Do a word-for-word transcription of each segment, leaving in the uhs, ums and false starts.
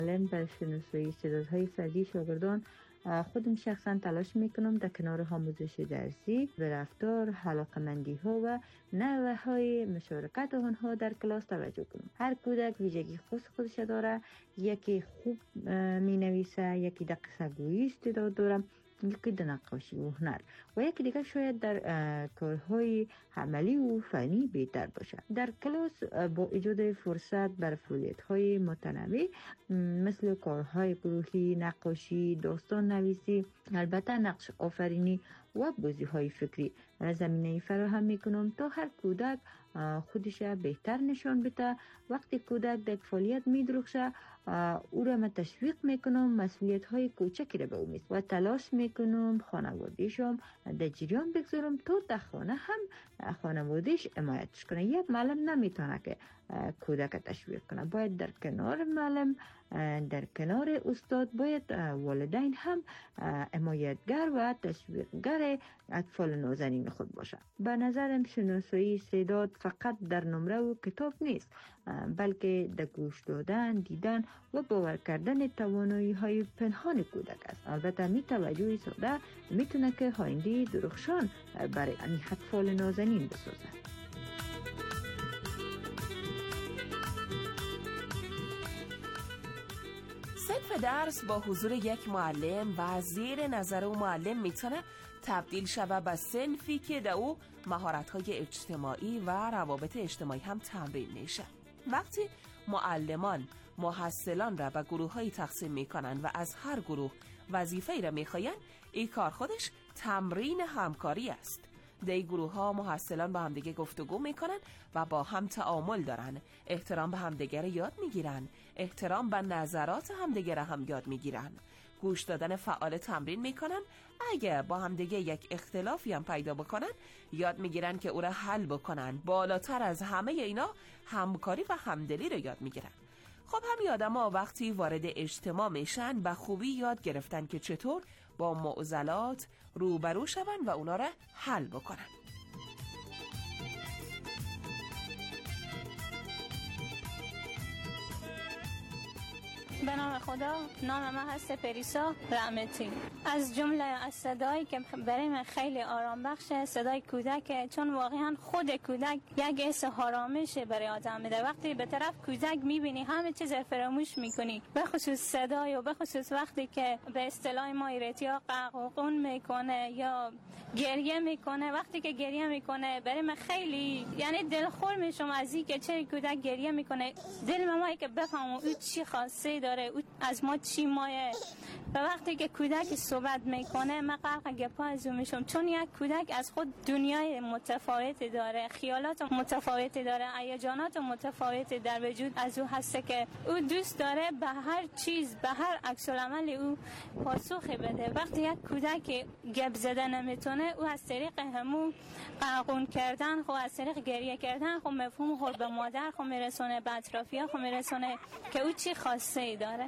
معلم برای شناسایی استعدادهای فردی شاگردان خودم شخصا تلاش میکنم در کنار آموزش درسی به رفتار، علاقه‌مندی ها و نحوه های مشارکت آنها در کلاس توجه کنم. هر کودک ویژگی خاص خودش داره، یکی خوب می نویسه، یکی در قصه گویی استعداد داره، یکی در نقاشی و هنر و یکی دیگر شاید در کارهای عملی و فنی بهتر باشه. در کلاس با ایجاد فرصت بر فعالیت‌های متنوع مثل کارهای گروهی، نقاشی، داستان نویسی، البته نقش آفرینی و بازی‌های فکری زمینه فراهم میکنم تا هر کودک خودش بهتر نشان بده. وقتی کودک در فعالیت می‌درخشه او را من تشویق میکنم مسئولیت‌های کوچکی را به او میسپارم و تلاش میکنم خانواده‌شم در جریان بگذارم تا در خانه هم خانواده‌اش حمایتش کنه. یک معلم نمیتونه که کودک تشویق کنه، باید در کنار معلم، در کنار استاد، باید والدین هم حمایتگر و تشویقگر اطفال نازنین خود باشه. به نظرم شناسایی استعداد فقط در نمره و کتاب نیست، بلکه در گوش دادن، دیدن و باور کردن توانایی های پنهان کودک است. البته می توجه ساده میتونه که آینده درخشان برای این اطفال نازنین بسازه. صنف درس با حضور یک معلم و زیر نظر او معلم میتونه تبدیل شود به صنفی که در او مهارت‌های اجتماعی و روابط اجتماعی هم تمرین میشه. وقتی معلمان محصلان را به گروه‌های تقسیم میکنن و از هر گروه وظیفه‌ای را میخواین، این کار خودش تمرین همکاری است. در این گروه ها محصلان با همدیگه گفتگو میکنن و با هم تعامل دارن، احترام به همدیگه را یاد میگیرن، احترام به نظرات همدیگه را هم یاد میگیرن، گوش دادن فعال تمرین میکنن. اگه با همدیگه یک اختلافی هم پیدا بکنن یاد میگیرن که او را حل بکنن. بالاتر از همه اینا همکاری و همدلی را یاد میگیرن. خب همین آدم‌ها وقتی وارد اجتماع میشن به خوبی یاد گرفتن که چطور با معضلات روبرو شون و اونا را حل بکنن. به نام خدا. نام من هست پریسا رحمتی. از جمله از صدایی که برای من خیلی آرام بخشه صدای کودک، چون واقعا خود کودک یک حس آرامش برای آدم میده. وقتی به طرف کودک میبینی همه چیز فراموش میکنی، به خصوص صدای و به خصوص وقتی که به اصطلاح ما ایرتیا قهقهون میکنه یا گریه میکنه. وقتی که گریه میکنه برای من خیلی یعنی دلخور میشم از این که چه کودک گریه میکنه. دل مامایی که بفهمم او چی خواسته داره، او از ما چی مایه. و وقتی که کودک صحبت میکنه من غرق گپا از او میشم، چون یک کودک از خود دنیای متفاوتی داره، خیالات متفاوتی داره، هیجانات متفاوتی در وجود از او هسته که او دوست داره به هر چیز، به هر عکس العمل او پاسخ بده. وقتی یک کودک گپ زده نمیتونه، او از طریق همو قهقهون کردن خو از طریق گریه کردن خو مفهوم خود به مادر خو میرسونه، به اطرافیان خو میرسونه که او چی خواسته ای داره.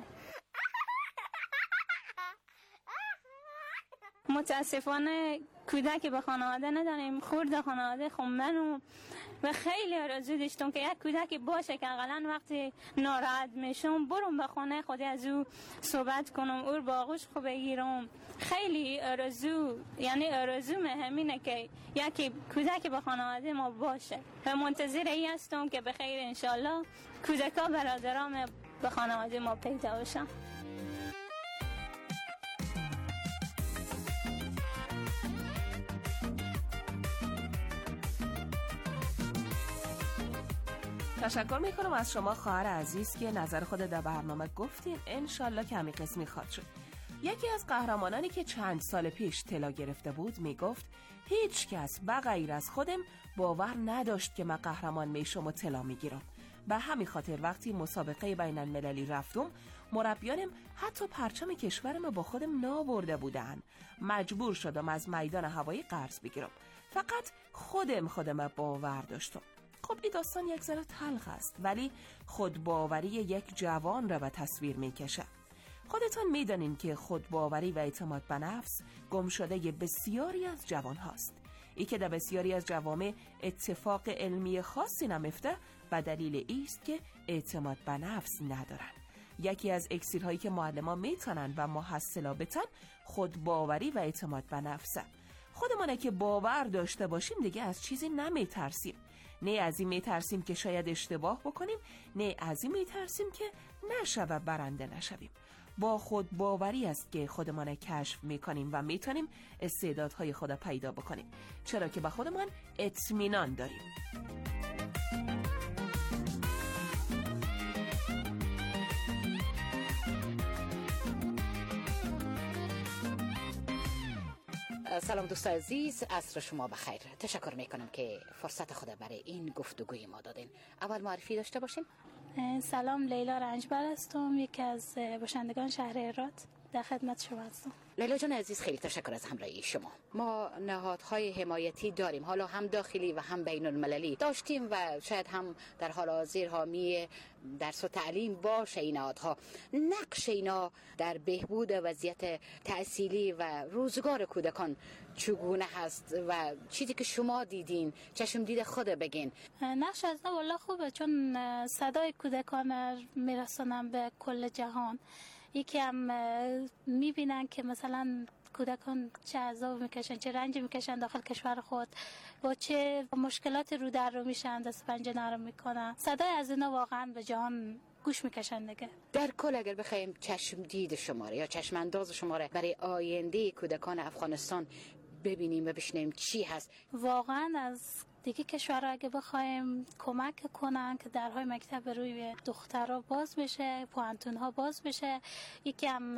متاسفانه کودکی به خانواده نداریم، خورد خانواده خب منو و خیلی آرزو داشتم که یک کودکی باشه که اقلا وقتی ناراحت میشم برم به خانه خودی از او صحبت کنم، او با آغوش خوب بگیرم. خیلی آرزو، یعنی آرزو همینه که یکی کودکی به خانواده ما باشه و منتظر ای هستم که بخیر انشالله کودکا برادرام به خانواده ما پیدا باشن. تشکر میکنم از شما خواهر عزیز که نظر خود در برنامه گفتین. انشالله که همین قسمی خواهد شد. یکی از قهرمانانی که چند سال پیش طلا گرفته بود میگفت هیچ کس بغیر از خودم باور نداشت که من قهرمان میشم و طلا میگیرم. به همین خاطر وقتی مسابقه بین المللی رفتم مربیانم حتی پرچم کشورم با خودم نابرده بودن. مجبور شدم از میدان هوایی قرض بگیرم. فقط خودم خودم باور داشتم. خب این داستان یک ذره تلخ است، ولی خودباوری یک جوان را به تصویر میکشه. خودتان میدانین که خودباوری و اعتماد به نفس گم شده بسیاری از جوان هاست. ای که در بسیاری از جوامع اتفاق علمی خاصی نمیفته و دلیل ایست که اعتماد به نفس ندارن. یکی از اکسیرهایی که معلمان میتونن و محصلا بتن خود باوری و اعتماد به نفسه. خودمانه که باور داشته باشیم دیگه از چیزی نمیترسیم. نه از این میترسیم که شاید اشتباه بکنیم، نه از این میترسیم که نشوه برنده نشویم. با خود باوری است که خودمان کشف میکنیم و میتونیم استعدادهای خود پیدا بکنیم، چرا که به خودمان اطمینان داریم. سلام دوست عزیز، عصر شما بخیر. تشکر میکنم که فرصت خود برای این گفتگوی ما دادین. اول معرفی داشته باشین. سلام، لیلا رنجبر هستم، یکی از باشندگان شهر هرات. در خدمت شما هستم. لیلا جان عزیز، خیلی تشکر از همراهی شما. ما نهادهای حمایتی داریم، حالا هم داخلی و هم بین المللی داشتیم و شاید هم در حال حاضر حامی درس و تعلیم باشه. این نهادها نقش اینا در بهبود وضعیت تحصیلی و روزگار کودکان چگونه هست و چیزی که شما دیدین، چشم دید خود بگین. نقش از والا خوبه، چون صدای کودکان میرسونن به کل جهان. یکی هم میبینن که مثلا کودکان چه عذاب میکشن، چه رنج میکشن داخل کشور خود، با چه مشکلات رو در رو میشن، دست پنجه نرم میکنن. صدای از اینا واقعا به جهان گوش میکشن دیگه. در کل اگر بخوایم چشم دید شماره یا چشم انداز شماره برای آینده کودکان افغانستان ببینیم و بشنیم چی هست؟ واقعا از دیگه کشورها اگه بخوایم کمک کنن که درهای مکتب روی دخترها باز بشه، پوانتونها باز بشه، یکی هم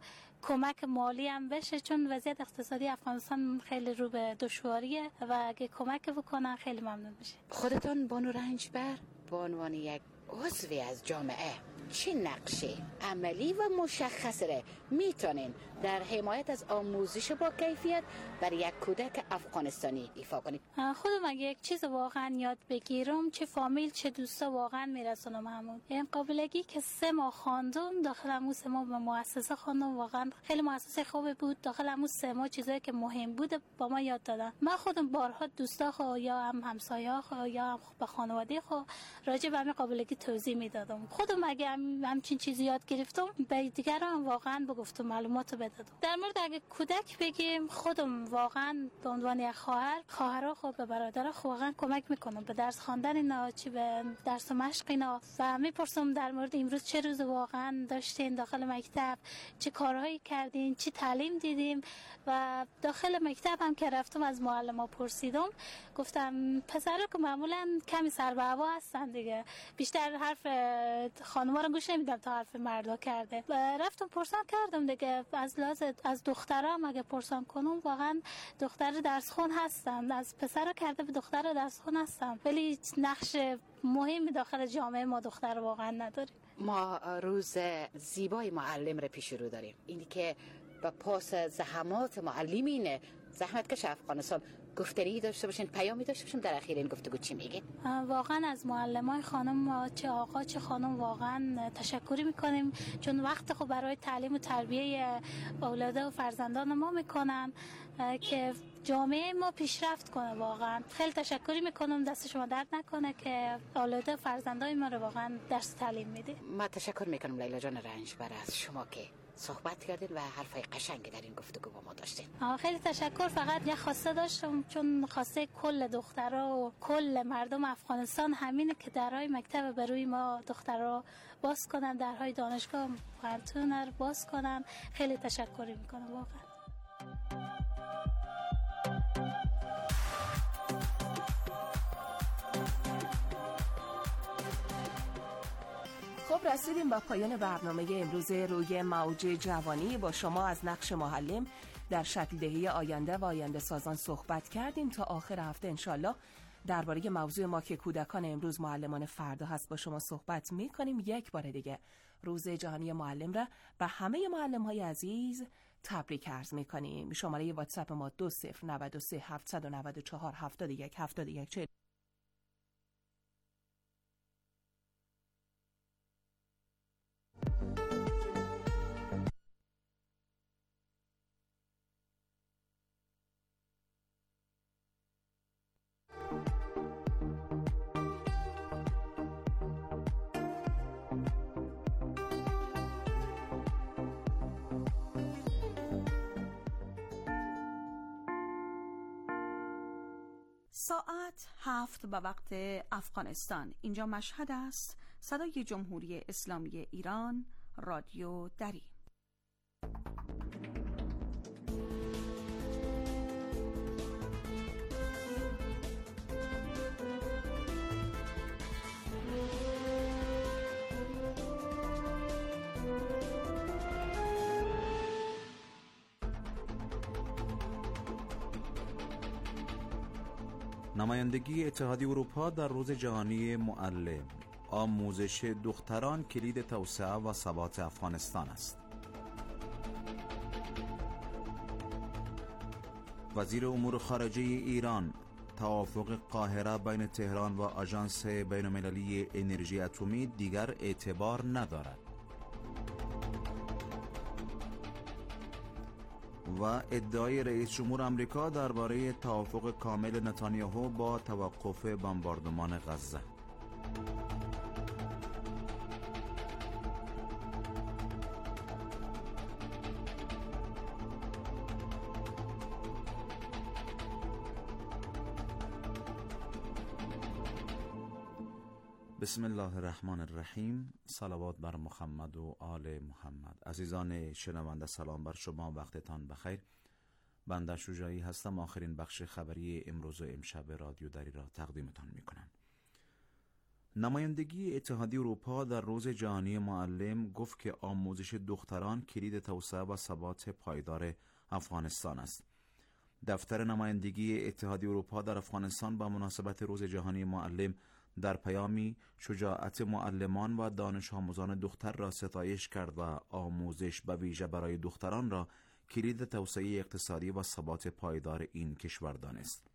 کمک مالی هم بشه، چون وضعیت اقتصادی افغانستان خیلی رو به دشواریه و اگه کمک بکنن خیلی ممنون میشه. خودتان بانو رنجبر به عنوان یک عضوی از جامعه چه نقشه عملی و مشخصی را میتونین در حمایت از آموزش با کیفیت برای یک کودک افغانستانی ایفا کنید؟ خودم اگه یک چیز واقعا یاد بگیرم، چه فامیل چه دوستا، واقعا میرسونم همون. این قابلگی که سه ماه خواندم، داخل همون سه ماه به مؤسسه خواندم، واقعا خیلی مؤسسه خوبی بود. داخل همون سه ماه چیزایی که مهم بود با ما یاد دادن. من خودم بارها دوستا خو یا هم همسایه‌ها خو یا هم به خانواده خو راجع به همین قابلگی توضیح میدادم. خودم اگه هم همچین چیزی یاد گرفتم، به دیگران واقعا بگفتم، معلوماتو بدادم. در مورد اگه کودک بگیم، خودم واقعا به عنوان یک خواهر، خواهرها خو به برادرها خو واقعا کمک میکنم به درس خواندن اینا، چی به درس و مشق اینا، و میپرسم در مورد امروز چه روز واقعا داشتین داخل مکتب، چه کارهایی کردین، چی تعلیم دیدیم. و داخل مکتب هم که رفتم از معلم‌ها پرسیدم، گفتم پسرا که معمولا کمی سر به هوا هستن دیگه، بیشتر حرف خانم‌ها رو گوش نمیدم تا حرف مردا کرده. رفتم پرسان کردم دیگه، از لحاظ از دخترام اگه پرسان کنم، واقعا دختر درس خون هستن، از پسرا کرده به دختر درس خون هستن، ولی نقش مهمی داخل جامعه ما دختر واقعا نداریم. ما روز زیبای معلم رو پیش رو داریم، اینی که با پاس زحمات معلمین زحمت کش افغانستان گفتگویی داشته باشین، پیامی داشته باشین. در اخیر این گفتگو چی میگین؟ واقعا از معلمای خانم، چه آقا چه خانم، واقعا تشکری میکنیم، چون وقت خود برای تعلیم و تربیه اولاده و فرزندان ما میکنن که جامعه ما پیشرفت کنه. واقعا خیلی تشکری میکنم، دست شما درد نکنه که اولاده و فرزندان ما رو واقعا درس تعلیم میده. ما تشکر میکنم لیلا جان رنجبر از شما که صحبت کردین و حرفای قشنگی در این گفتگو با ما داشتین. خیلی تشکر. فقط یه خواسته داشتم، چون خواسته کل دخترها و کل مردم افغانستان همینه که درهای مکتب بروی ما دخترها باز کنن، درهای دانشگاه پانتون رو باز کنن. خیلی تشکر میکنم واقعا. خب رسیدیم به پایان برنامه امروز روی موج جوانی. با شما از نقش معلم در شکل دهی آینده و آینده سازان صحبت کردیم. تا آخر هفته انشالله درباره موضوع ما که کودکان امروز معلمان فردا هست با شما صحبت میکنیم. یک بار دیگه روز جهانی معلم را به همه معلم های عزیز تبریک عرض میکنیم. شماره واتساپ ما دو صفر نود و سه هفتصد و نود و چهار هفتاد و یک هفتاد و یک چهل. ساعت هفت به وقت افغانستان. اینجا مشهد است. صدای جمهوری اسلامی ایران، رادیو دری. نمایندگی اتحادیه اروپا در روز جهانی معلم: آموزش دختران کلید توسعه و ثبات افغانستان است. وزیر امور خارجه ایران: توافق قاهره بین تهران و آژانس بین‌المللی انرژی اتمی دیگر اعتبار ندارد. و ادعای رئیس جمهور آمریکا درباره توافق کامل نتانیاهو با توقف بمباردمان غزه. بسم الله الرحمن الرحیم. صلوات بر محمد و آل محمد. عزیزان شنونده، سلام بر شما، وقتتان بخیر. بنده شجاعی هستم. آخرین بخش خبری امروز و امشب رادیو دری را تقدیمتان می کنم. نمایندگی اتحادیه اروپا در روز جهانی معلم گفت که آموزش دختران کلید توسعه و ثبات پایدار افغانستان است. دفتر نمایندگی اتحادیه اروپا در افغانستان با مناسبت روز جهانی معلم در پیامی شجاعت معلمان و دانش آموزان دختر را ستایش کرد و آموزش به ویژه برای دختران را کلید توسعه اقتصادی و ثبات پایدار این کشور دانست.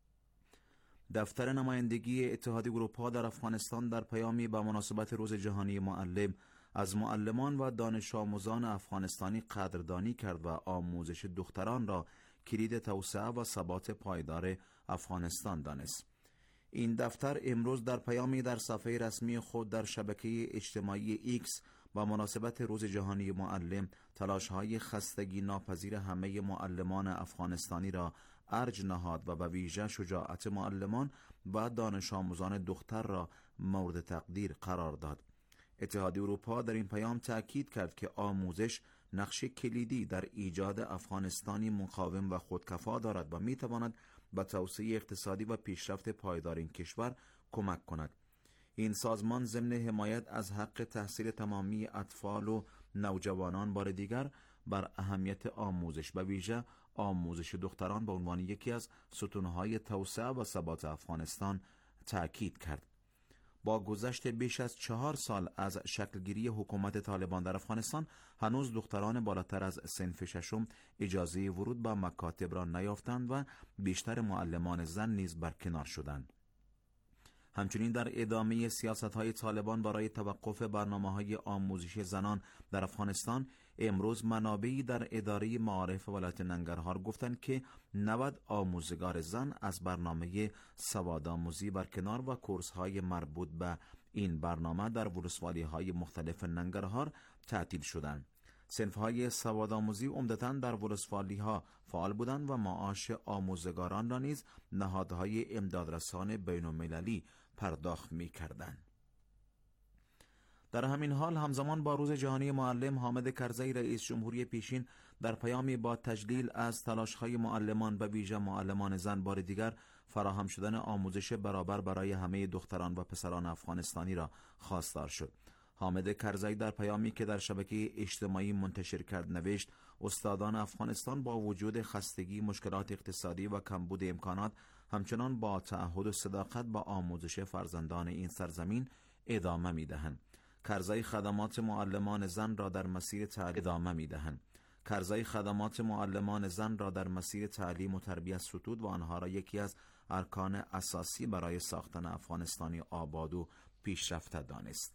دفتر نمایندگی اتحادیه اروپا در افغانستان در پیامی به مناسبت روز جهانی معلم از معلمان و دانش آموزان افغانستانی قدردانی کرد و آموزش دختران را کلید توسعه و ثبات پایدار افغانستان دانست. این دفتر امروز در پیامی در صفحه رسمی خود در شبکه اجتماعی ایکس با مناسبت روز جهانی معلم تلاش‌های خستگی ناپذیر همه معلمان افغانستانی را ارج نهاد و به ویژه شجاعت معلمان و دانش آموزان دختر را مورد تقدیر قرار داد. اتحادیه اروپا در این پیام تأکید کرد که آموزش نقش کلیدی در ایجاد افغانستانی مقاوم و خودکفا دارد و می‌تواند به توسعه اقتصادی و پیشرفت پایدار این کشور کمک کند. این سازمان ضمن حمایت از حق تحصیل تمامی اطفال و نوجوانان بار دیگر بر اهمیت آموزش و ویژه آموزش دختران به عنوان یکی از ستونهای توسعه و ثبات افغانستان تأکید کرد. با گذشت بیش از چهار سال از شکلگیری حکومت طالبان در افغانستان هنوز دختران بالاتر از صنف ششم اجازه ورود به مکاتب را نیافتند و بیشتر معلمان زن نیز برکنار شدند. همچنین در ادامه سیاست‌های طالبان برای توقف برنامه‌های آموزش زنان در افغانستان، امروز منابعی در اداره معارف ولایت ننگرهار گفتند که نود آموزگار زن از برنامه سوادآموزی برکنار و کورس‌های مربوط به این برنامه در ولسوالی‌های مختلف ننگرهار تعطیل شدند. صنف‌های سوادآموزی عمدتاً در ولسوالی‌ها فعال بودند و معاش آموزگاران را نیز نهادهای امدادرسان بین‌المللی پرداخت می‌کردند. در همین حال همزمان با روز جهانی معلم، حامد کرزی رئیس جمهوری پیشین در پیامی با تجلیل از تلاش‌های معلمان به ویژه معلمان زن بار دیگر فراهم شدن آموزش برابر برای همه دختران و پسران افغانستانی را خواستار شد. حامد کرزی در پیامی که در شبکه اجتماعی منتشر کرد نوشت: استادان افغانستان با وجود خستگی، مشکلات اقتصادی و کمبود امکانات همچنان با تعهد و صداقت با آموزش فرزندان این سرزمین ادامه می‌دهند. کرزی خدمات معلمان زن را در مسیر تعلیم ادامه می‌دهند. کرزی خدمات معلمان زن را در مسیر تعلیم و تربیت ستود و آنها را یکی از ارکان اساسی برای ساختن افغانستانی آباد و پیشرفته دانست.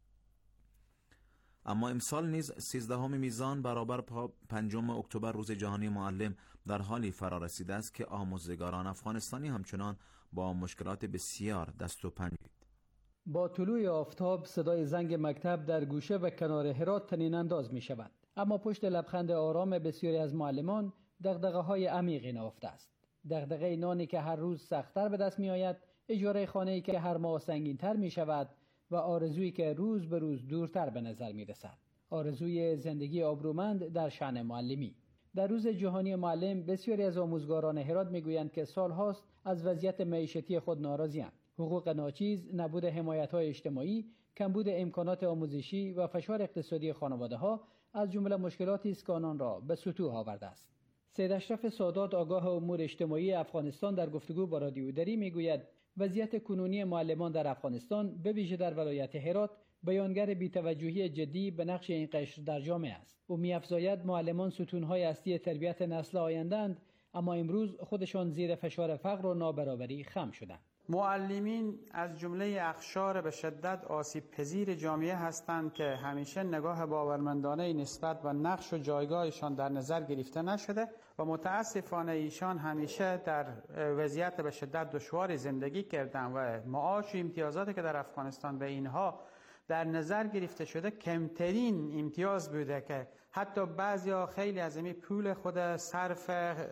اما امسال نیز سیزدهم میزان برابر پنجم اکتبر روز جهانی معلم در حالی فرا رسیده است که آموزگاران افغانستانی همچنان با مشکلات بسیار دست و پنجه. با طلوع آفتاب صدای زنگ مکتب در گوشه و کنار هرات طنین انداز می شود. اما پشت لبخند آرام بسیاری از معلمان دغدغه‌های عمیقی نهفته است. دغدغه نانی که هر روز سخت‌تر به دست می‌آید، اجاره خانه‌ای که هر ماه سنگین‌تر می‌شود و آرزویی که روز به روز دورتر به نظر می‌رسد. آرزوی زندگی آبرومند در شأن معلمی. در روز جهانی معلم بسیاری از آموزگاران هرات می‌گویند که سال‌هاست از وضعیت معیشتی خود ناراضی‌اند. حقوق ناچیز، نبود حمایت‌های اجتماعی، کمبود امکانات آموزشی و فشار اقتصادی خانواده‌ها از جمله مشکلاتی است که آنان را به سطوح آورده است. سید اشرف سادات آگاه امور اجتماعی افغانستان در گفتگو با رادیو دری میگوید وضعیت کنونی معلمان در افغانستان به ویژه در ولایت هرات بیانگر بی‌توجهی جدی به نقش این قشر در جامعه است. او می‌افزاید معلمان ستون‌های اصلی تربیت نسل آینده‌اند، اما امروز خودشان زیر فشار فقر و نابرابری خم شدند. معلمین از جمله اقشار به شدت آسیب پذیر جامعه هستند که همیشه نگاه باورمندانه نسبت و نقش و جایگاهشان در نظر گرفته نشده و متاسفانه ایشان همیشه در وضعیت به شدت دشوار زندگی کردند و معاش و امتیازاتی که در افغانستان به اینها در نظر گرفته شده کمترین امتیاز بوده که حتی بعضیا خیلی از این پول خود صرف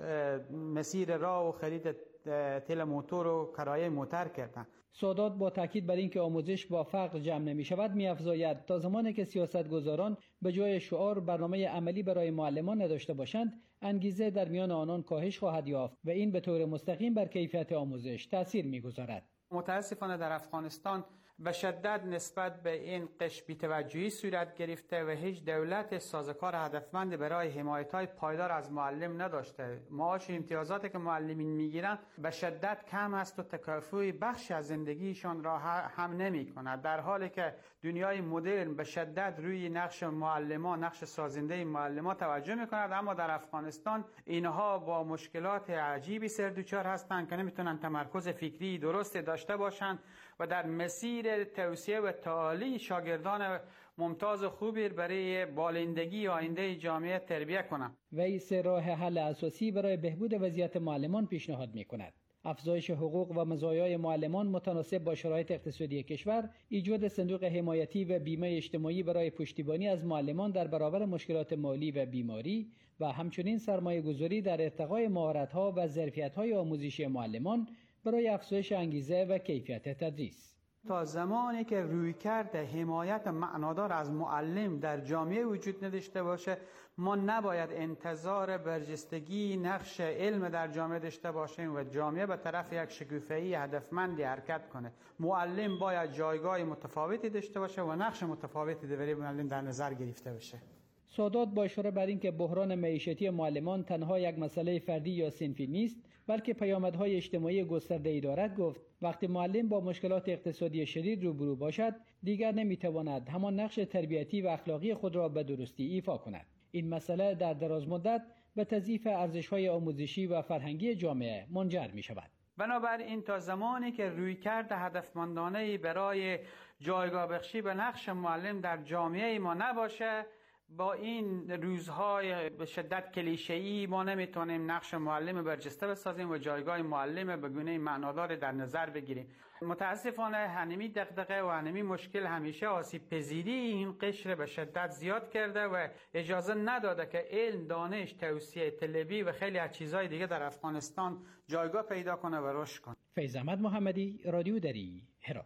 مسیر راه و خرید تل موتور و کرایه موتر کردن. سادات با تاکید بر اینکه آموزش با فقر جمع نمی شود می‌افزاید تا زمانی که سیاستگزاران به جای شعار برنامه عملی برای معلمان نداشته باشند، انگیزه در میان آنان کاهش خواهد یافت و این به طور مستقیم بر کیفیت آموزش تأثیر می‌گذارد. متاسفانه در افغانستان به شدت نسبت به این قش بی‌توجهی صورت گرفته و هیچ دولت سازوکار هدفمند برای حمایت‌های پایدار از معلم نداشته. معاش و امتیازاتی که معلمین میگیرند به شدت کم است و تکافوی بخش از زندگیشان را هم نمی‌کند، در حالی که دنیای مدرن به شدت روی نقش معلمان، نقش سازنده معلمان توجه می‌کند، اما در افغانستان اینها با مشکلات عجیبی سردوچار هستند که نمی‌تونن تمرکز فکری درست داشته باشند و در مسیر توسعه و تعالی شاگردان ممتاز خوبی برای بالندگی آینده جامعه تربیت کنند. وی سه راه حل اساسی برای بهبود وضعیت معلمان پیشنهاد می‌کند: افزایش حقوق و مزایای معلمان متناسب با شرایط اقتصادی کشور، ایجاد صندوق حمایتی و بیمه اجتماعی برای پشتیبانی از معلمان در برابر مشکلات مالی و بیماری و همچنین سرمایه‌گذاری در ارتقای مهارت‌ها و ظرفیت‌های آموزشی معلمان برای افزایش انگیزه و کیفیت تدریس. تا زمانی که رویکرد حمایت معنادار از معلم در جامعه وجود نداشته باشه، ما نباید انتظار برجستگی نقش علم در جامعه داشته باشیم و جامعه به طرف یک شکوفایی هدفمندی حرکت کنه. معلم باید جایگاه متفاوتی داشته باشه و نقش متفاوتی برای معلم در نظر گرفته بشه. سادات با اشاره بر اینکه بحران معیشتی معلمان تنها یک مسئله فردی یا صنفی نیست، بلکه پیامدهای اجتماعی گسترده‌ای دارد، گفت وقتی معلم با مشکلات اقتصادی شدید روبرو باشد، دیگر نمیتواند همان نقش تربیتی و اخلاقی خود را به درستی ایفا کند. این مسئله در دراز مدت به تضعیف ارزش‌های آموزشی و فرهنگی جامعه منجر می شود. بنابراین تا زمانی که رویکرد هدفمندانه برای جایگاه بخشی به نقش معلم در جامعه ما نباشه، با این روزهای به شدت کلیشه‌ای ما نمیتونیم نقش معلم برجسته بسازیم و جایگاه معلم به گونه معنادار در نظر بگیریم. متاسفانه هنمی دغدغه و هنمی مشکل همیشه آسیب پذیری این قشر به شدت زیاد کرده و اجازه نداده که علم، دانش، توسعه طلبی و خیلی از چیزهای دیگه در افغانستان جایگاه پیدا کنه و رشد کنه. فیض احمد محمدی، رادیو دری، هرات.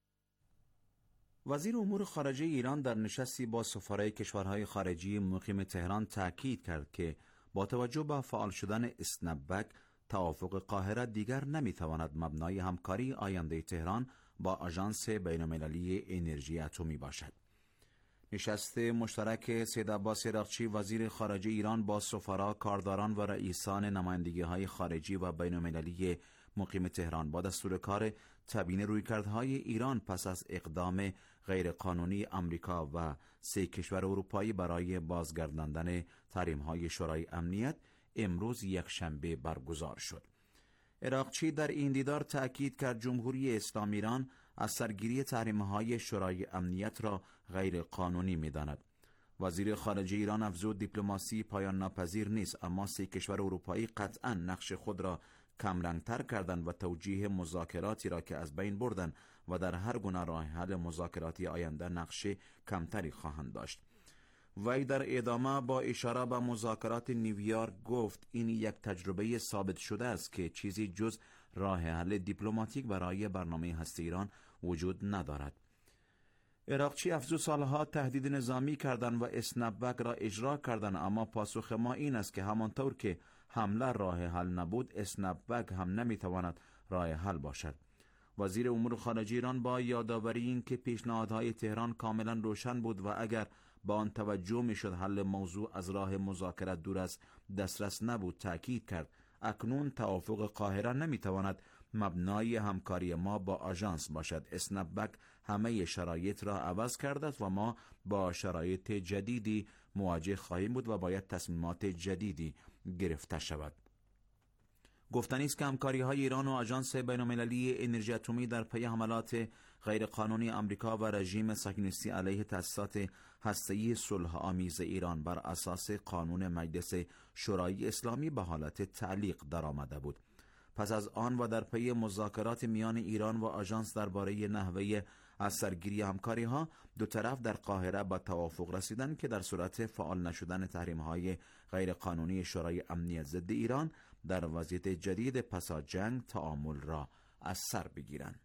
وزیر امور خارجه ایران در نشستی با سفرای کشورهای خارجی مقیم تهران تاکید کرد که با توجه به فعال شدن اسنپبک، توافق قاهره دیگر نمیتواند مبنای همکاری آینده تهران با آژانس بین‌المللی انرژی اتمی باشد. نشست مشترک سید عباس عراقچی وزیر خارجه ایران با سفرا، کارداران و رئیسان نمایندگی‌های خارجی و بین‌المللی مقیم تهران با دستور کار تبیین رویکردهای ایران پس از اقدام غیرقانونی آمریکا و سه کشور اروپایی برای بازگرداندن تحریم‌های شورای امنیت امروز یکشنبه برگزار شد. عراقچی در این دیدار تأکید کرد جمهوری اسلامی ایران از سرگیری تحریم‌های شورای امنیت را غیر قانونی می‌داند. وزیر خارجه ایران افزود دیپلماسی پایان ناپذیر نیست، اما سه کشور اروپایی قطعاً نقش خود را کمرنگتر کردند و توجیه مذاکراتی را که از بین بردند و در هر گونه راه حل مذاکراتی آینده نقش کمتری خواهند داشت. وی در ادامه با اشاره به مذاکرات نیویورک گفت این یک تجربه ثابت شده است که چیزی جز راه حل دیپلماتیک برای برنامه هسته ایران وجود ندارد. عراقچی افزود سالها تهدید نظامی کردند و اسنپبک را اجرا کردند، اما پاسخ ما این است که همانطور که حمله راه حل نبود، اسنپبک هم نمیتواند راه حل باشد. وزیر امور خارجه ایران با یادآوری این که پیشنهادهای تهران کاملا روشن بود و اگر با آن توجه میشد حل موضوع از راه مذاکرات دور از دسترس نبود، تأکید کرد اکنون توافق قاهره نمیتواند مبنای همکاری ما با آژانس باشد. اسنپبک همه شرایط را عوض کرده و ما با شرایط جدیدی مواجه خواهیم بود و باید تصمیمات جدیدی گرفته شود. گفتنی است که همکاری های ایران و آژانس بین‌المللی انرژی اتمی در پی حملات غیرقانونی آمریکا و رژیم صهیونیستی علیه تأسیسات هسته‌ای صلح آمیز ایران بر اساس قانون مجلس شورای اسلامی به حالت تعلیق درآمده بود. پس از آن و در پی مذاکرات میان ایران و آژانس درباره نحوه از سرگیری همکاری ها، دو طرف در قاهره به توافق رسیدند که در صورت فعال نشدن تحریم های غیرقانونی شورای امنیت ضد ایران در وضعیت جدید پس از جنگ تعامل را از سر بگیرند.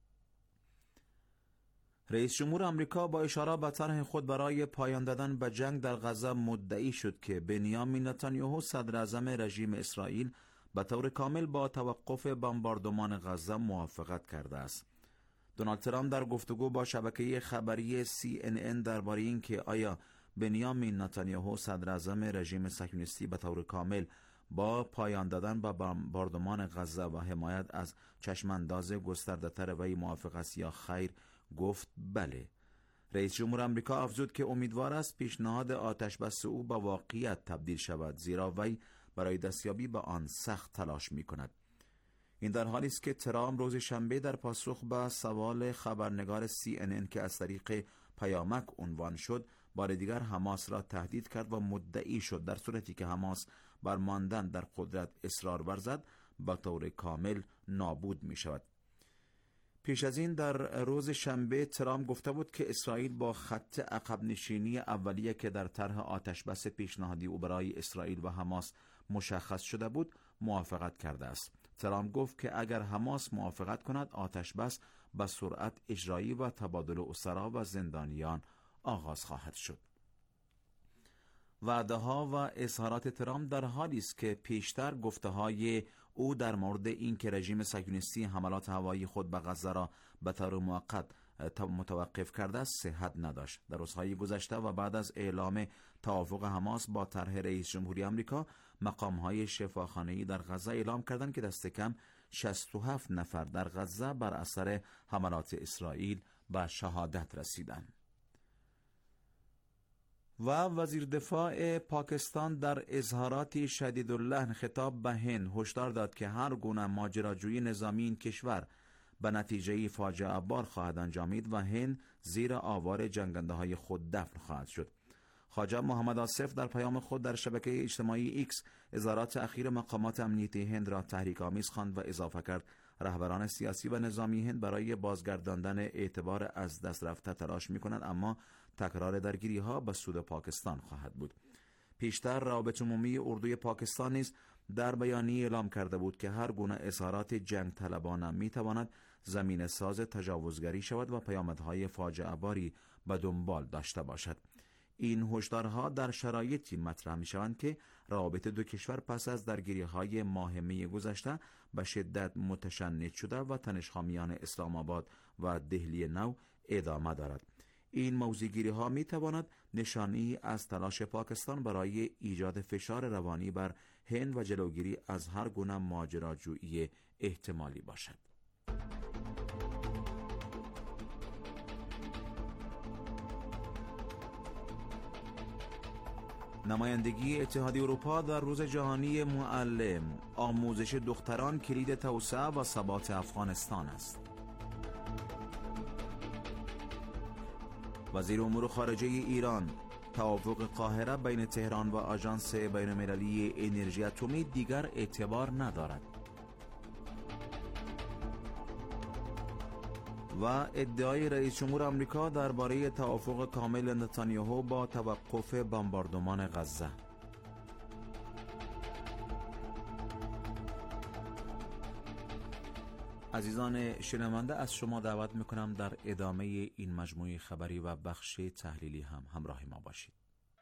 رئیس جمهور آمریکا با اشاره به طرح خود برای پایان دادن به جنگ در غزه مدعی شد که بنیامین نتانیاهو صدر اعظم رژیم اسرائیل به طور کامل با توقف بمباردمان غزه موافقت کرده است. دونالد ترامپ در گفتگو با شبکه خبری سی ان ان درباره اینکه آیا بنیامین نتانیاهو صدر اعظم رژیم صهیونیستی به طور کامل با پایان دادن به بمباردمان غزه و حمایت از چشمانداز گسترده‌تر وی موافق است یا خیر، گفت بله. رئیس جمهور آمریکا افزود که امیدوار است پیشنهاد آتشبس او به واقعیت تبدیل شود، زیرا وی برای دستیابی به آن سخت تلاش می کند. این در حالی است که ترامپ روز شنبه در پاسخ به سوال خبرنگار سی ان ان که از طریق پیامک عنوان شد، بار دیگر حماس را تهدید کرد و مدعی شد در صورتی که حماس بر ماندن در قدرت اصرار ورزد به طور کامل نابود می شود. پیش از این در روز شنبه ترامپ گفته بود که اسرائیل با خط عقب نشینی اولیه که در طرح آتشبس پیشنهادی او برای اسرائیل و حماس مشخص شده بود موافقت کرده است. ترامپ گفت که اگر حماس موافقت کند آتشبس به سرعت اجرایی و تبادل اسرا و زندانیان آغاز خواهد شد. وعده ها و اظهارات ترامپ در حالی است که پیشتر گفته های او در مورد اینکه رژیم صهیونیستی حملات هوایی خود به غزه را به طور موقت متوقف کرده است صحت نداشت. در روزهای گذشته و بعد از اعلام توافق حماس با طرح رئیس جمهوری آمریکا، مقام‌های شفاخانه‌ای در غزه اعلام کردند که دست کم شصت و هفت نفر در غزه بر اثر حملات اسرائیل به شهادت رسیدند. و وزیر دفاع پاکستان در اظهاراتی شدیداللحن خطاب به هند هشدار داد که هر گونه ماجراجویی نظامی این کشور به نتیجه فاجعه بار خواهد انجامید و هند زیر آوار جنگنده های خود دفن خواهد شد. خواجه محمد آصف در پیام خود در شبکه اجتماعی ایکس اظهارات اخیر مقامات امنیتی هند را تحریک‌آمیز خواند و اضافه کرد رهبران سیاسی و نظامی هند برای بازگرداندن اعتبار از دست رفته تلاش می‌کنند، اما تکرار درگیری‌ها به سود پاکستان خواهد بود. پیشتر روابط عمومی اردوی پاکستان نیز در بیانیه اعلام کرده بود که هر گونه اظهارات جنگ طلبانه می‌تواند زمینه ساز تجاوزگری شود و پیامدهای فاجعه باری به دنبال داشته باشد. این هشدارها در شرایطی مطرح می‌شوند که روابط دو کشور پس از درگیری‌های ماه می گذشته به شدت متشنج شده و تنش‌ها میان اسلام آباد و دهلی نو ادامه دارد. این موضوع‌گیری‌ها می‌تواند نشانی از تلاش پاکستان برای ایجاد فشار روانی بر هند و جلوگیری از هر گونه ماجراجویی احتمالی باشد. نمایندگی اتحادیه اروپا در روز جهانی معلم: آموزش دختران کلید توسعه و ثبات افغانستان است. وزیر امور خارجه ایران: توافق قاهره بین تهران و آژانس بین‌المللی انرژی اتمی دیگر اعتبار ندارد. و ادعای رئیس جمهور آمریکا درباره توافق کامل نتانیاهو با توقف بمباردمان غزه. عزیزان شنونده، از شما دعوت میکنم در ادامه این مجموعه خبری و بخش تحلیلی هم همراه ما باشید.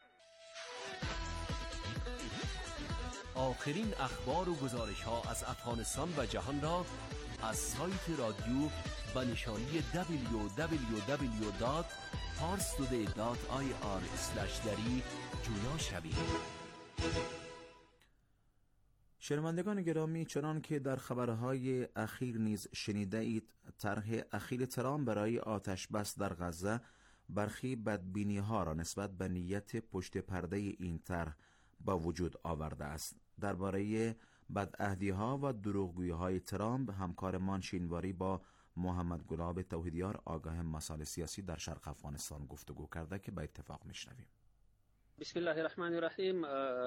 آخرین اخبار و گزارش ها از افغانستان و جهان را از سایت رادیو با نشانی دبلیو دبلیو دبلیو دات پارس تودی دات آی آر اسلش دری جویا شوید. شنوندگان گرامی، چنان که در خبرهای اخیر نیز شنیده اید، طرح اخیر ترامپ برای آتش بس در غزه برخی بدبینی ها را نسبت به نیت پشت پرده این طرح با وجود آورده است. درباره بدعهدی ها و دروغگویی های ترامپ، همکارمان شینواری با محمد گلاب توحیدیار آگاه مسائل سیاسی در شرق افغانستان گفتگو کرده که به اتفاق میشنویم. بسم الله الرحمن الرحیم.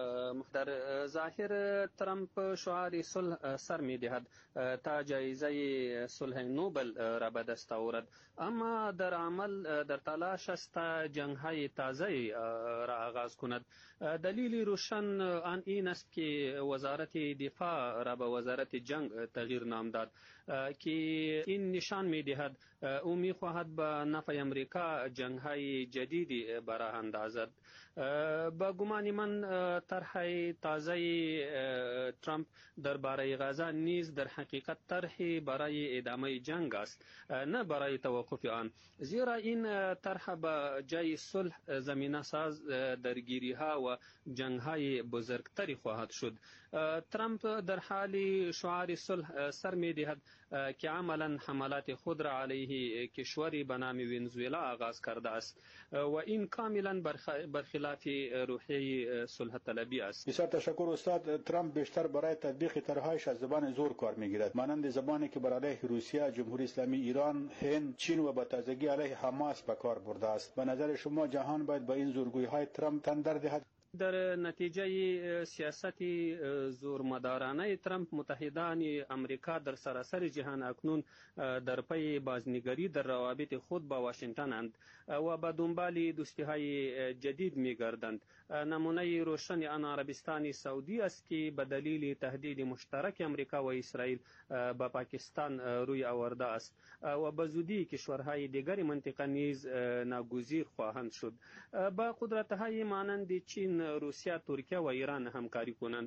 در ظاهر ترامپ شعار صلح سر می دهد تا جایزه صلح نوبل را به دست آورد، اما در عمل در تلاش است تا جنگ های تازه را آغاز کند. دلیل روشن آن این است که وزارت دفاع را به وزارت جنگ تغییر نام داد که این نشان می دهد او می خواهد به نفع امریکا جنگ های جدیدی براه اندازد. با گمان من طرح تازه ترامپ درباره غزه نیز در حقیقت طرح برای ادامه جنگ است، نه برای توقف آن، زیرا این طرح به جای صلح زمینه ساز درگیری ها و جنگ های بزرگتری خواهد شد. ترامپ در حال شعار صلح سر می دهد که عملا حملات خود را علیه کشوری به نام ونزوئلا آغاز کرده است و این کاملا برخلاف روحیه صلح طلبی است. بسیار تشکر استاد. ترامپ بیشتر برای تطبیق طرحهایش از زبان زور کار میگیرد، مانند زبانی که بر علیه روسیه، جمهوری اسلامی ایران، هند، چین و با تازگی علیه حماس به کار برده است. به نظر شما جهان باید با این زورگویی های ترامپ تندر دهد؟ در نتیجه سیاست زورمدارانه ترامپ، متحدان امریکا در سراسر جهان اکنون در پی بازنگری در روابط خود با واشنگتن اند و به دنبال دوستی های جدید می گردند. نمونه روشن آن عربستان سعودی است که به دلیل تهدید مشترک امریکا و اسرائیل به پاکستان روی آورده است و به زودی کشورهای دیگر منطقه نیز ناگزیر خواهند شد. با قدرت‌های مانند چین، روسیه، ترکیه و ایران همکاری کنند.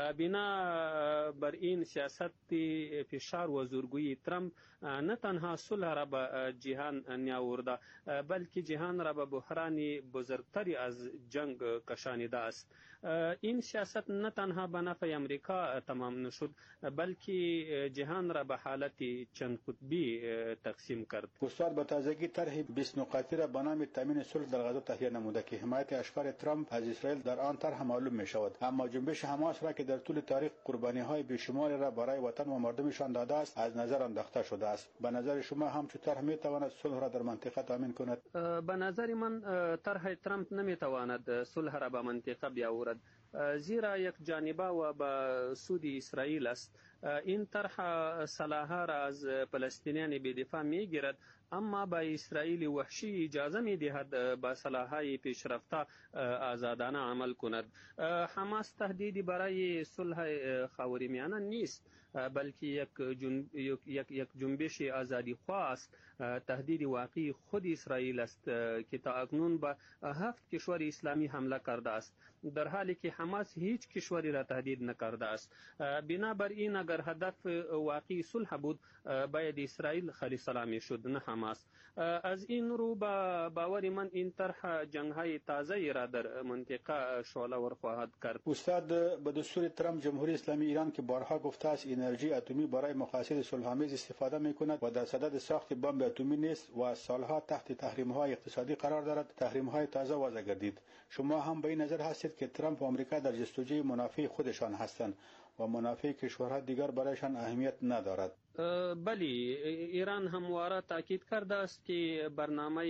بنا بر این سیاست فشار و زورگویی ترامپ نه تنها صلح را به جهان نیاورده بلکه جهان را به بحران بزرگتری از جنگ کشانیده است. این سیاست نه تنها به نفع امریکا تمام نشد بلکه جهان را به حالت چند قطبی تقسیم کرد. استاد به تازگی طرح بیست نقاطی را به نام تامین صلح در غزه تهیه نموده که حمایت اشکار ترامپ از اسرائیل در آن طرح معلوم می شود، اما جنبش حماس را که در طول تاریخ قربانی های بیشماری را برای وطن و مردمشان داده است از نظر انداخته شده است. به نظر شما همچون طرح می تواند صلح را در منطقه تامین کند؟ به نظر من طرح ترامپ نمی تواند صلح را به منطقه بیاورد، زیرا یک جانبه و به سود اسرائیل است. این طرح سلاح را از فلسطینیان بی‌دفاع می گیرد، اما با اسرائیل وحشی اجازه می دهد با سلاح‌های پیشرفته آزادانه عمل کند. حماس تهدیدی برای صلح خاورمیانه نیست بلکه یک جنب یک یک جنبش آزادی خواه است. تهدید واقعی خود اسرائیل است که تا اکنون به هفت کشور اسلامی حمله کرده است، در حالی که حماس هیچ کشوری را تهدید نکرده است. بنابراین اگر هدف واقعی صلح بود باید اسرائیل خلی سلامی شد، نه حماس. از این رو با باور من این طرح جنگ‌های تازه را در منطقه شعله ور خواهد کرد. استاد، به دستور ترامپ جمهوری اسلامی ایران که بارها گفته است انرژی اتمی برای مقاصد صلح‌آمیز استفاده می‌کند و در صدد ساخت بمب اتمی نیست و سالها تحت تحریم‌های اقتصادی قرار دارد، تحریم‌های تازه وضع گردید. شما هم به این نظر هستید که ترامپ و آمریکا در جستجوی منافع خودشان هستند و منافع کشورها دیگر برایشان اهمیت ندارد؟ بلی، ایران همواره تاکید کرده است که برنامه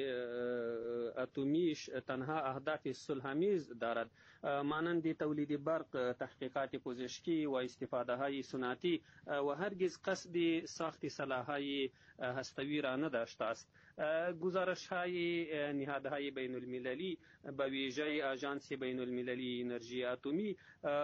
اتمیش تنها اهداف صلح‌آمیز دارد، مانند تولید برق، تحقیقات پزشکی و استفاده های صنعتی و هرگز قصد ساخت سلاح‌های هسته‌ای را نداشته است. گزارش های نهادهای بین المللی به ویژه آژانس بین المللی انرژی اتمی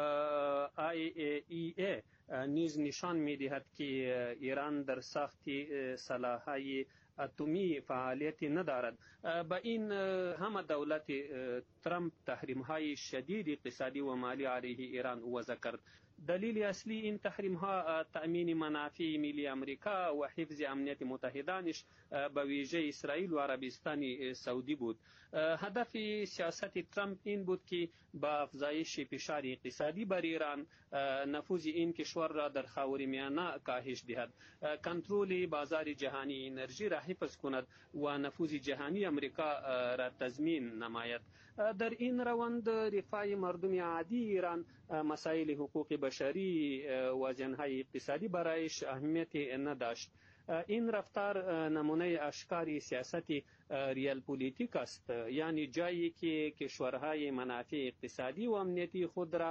آی ای ای نیز نشان می‌دهد که ایران در ساخت سلاح‌های اتمی فعالیتی ندارد. با این همه دولت ترامپ تحریم‌های شدید اقتصادی و مالی علیه ایران وضع کرد. دلیل اصلی این تحریم‌ها تأمین منافع ملی امریکا و حفظ امنیت متحدانش به ویژه اسرائیل و عربستان سعودی بود. هدف سیاست ترامپ این بود که با افزایش فشار اقتصادی بر ایران نفوذ این کشور را در خاورمیانه کاهش دهد، کنترل بازار جهانی انرژی را حفظ کند و نفوذ جهانی امریکا را تضمین نماید. در این روند رفاه مردم عادی ایران، مسائل حقوق بشری و زیانهای اقتصادی برایش اهمیت نداشت. این رفتار نمونه اشکاری سیاست ریال پولیتیک است، یعنی جایی که کشورهای منافع اقتصادی و امنیتی خود را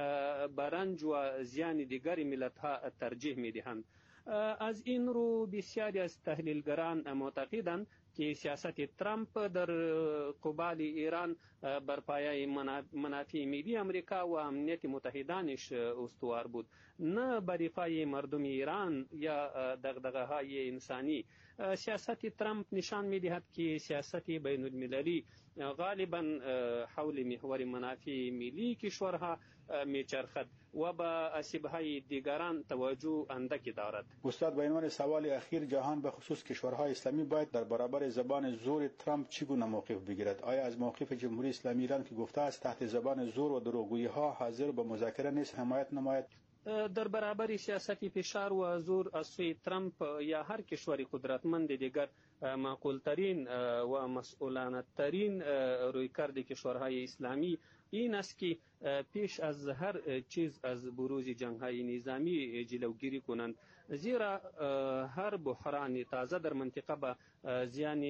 برنج و زیان دیگر ملت‌ها ترجیح می‌دهند. از این رو بسیاری از تحلیلگران معتقدند که سیاست ترامپ در قبال ایران بر پایه منافع ملی امریکا و امنیت متحدانش استوار بود، نه بر رفاه مردم ایران یا دغدغه‌های انسانی. سیاست ترامپ نشان می‌دهد که سیاست بین المللی غالبا حول محور منافع ملی کشورها میچرخد و با آسیب‌های دیگران توجه اندکی دارد. استاد، به عنوان سوال اخیر، جهان به خصوص کشورهای اسلامی باید در برابر زبان زور ترامپ چگونه موقف بگیرد؟ آیا از موقف جمهوری اسلامی ایران که گفته است تحت زبان زور و دروغگویی‌ها حاضر به مذاکره نیست حمایت نماید؟ در برابر سیاست فشار و زور از سوی ترامپ یا هر کشور قدرتمند دیگر، معقول‌ترین و مسئولانه ترین رویکرد کشورهای اسلامی این است که پیش از هر چیز از بروز جنگ‌های نظامی جلوگیری کنند، زیرا هر بحران تازه در منطقه به زیان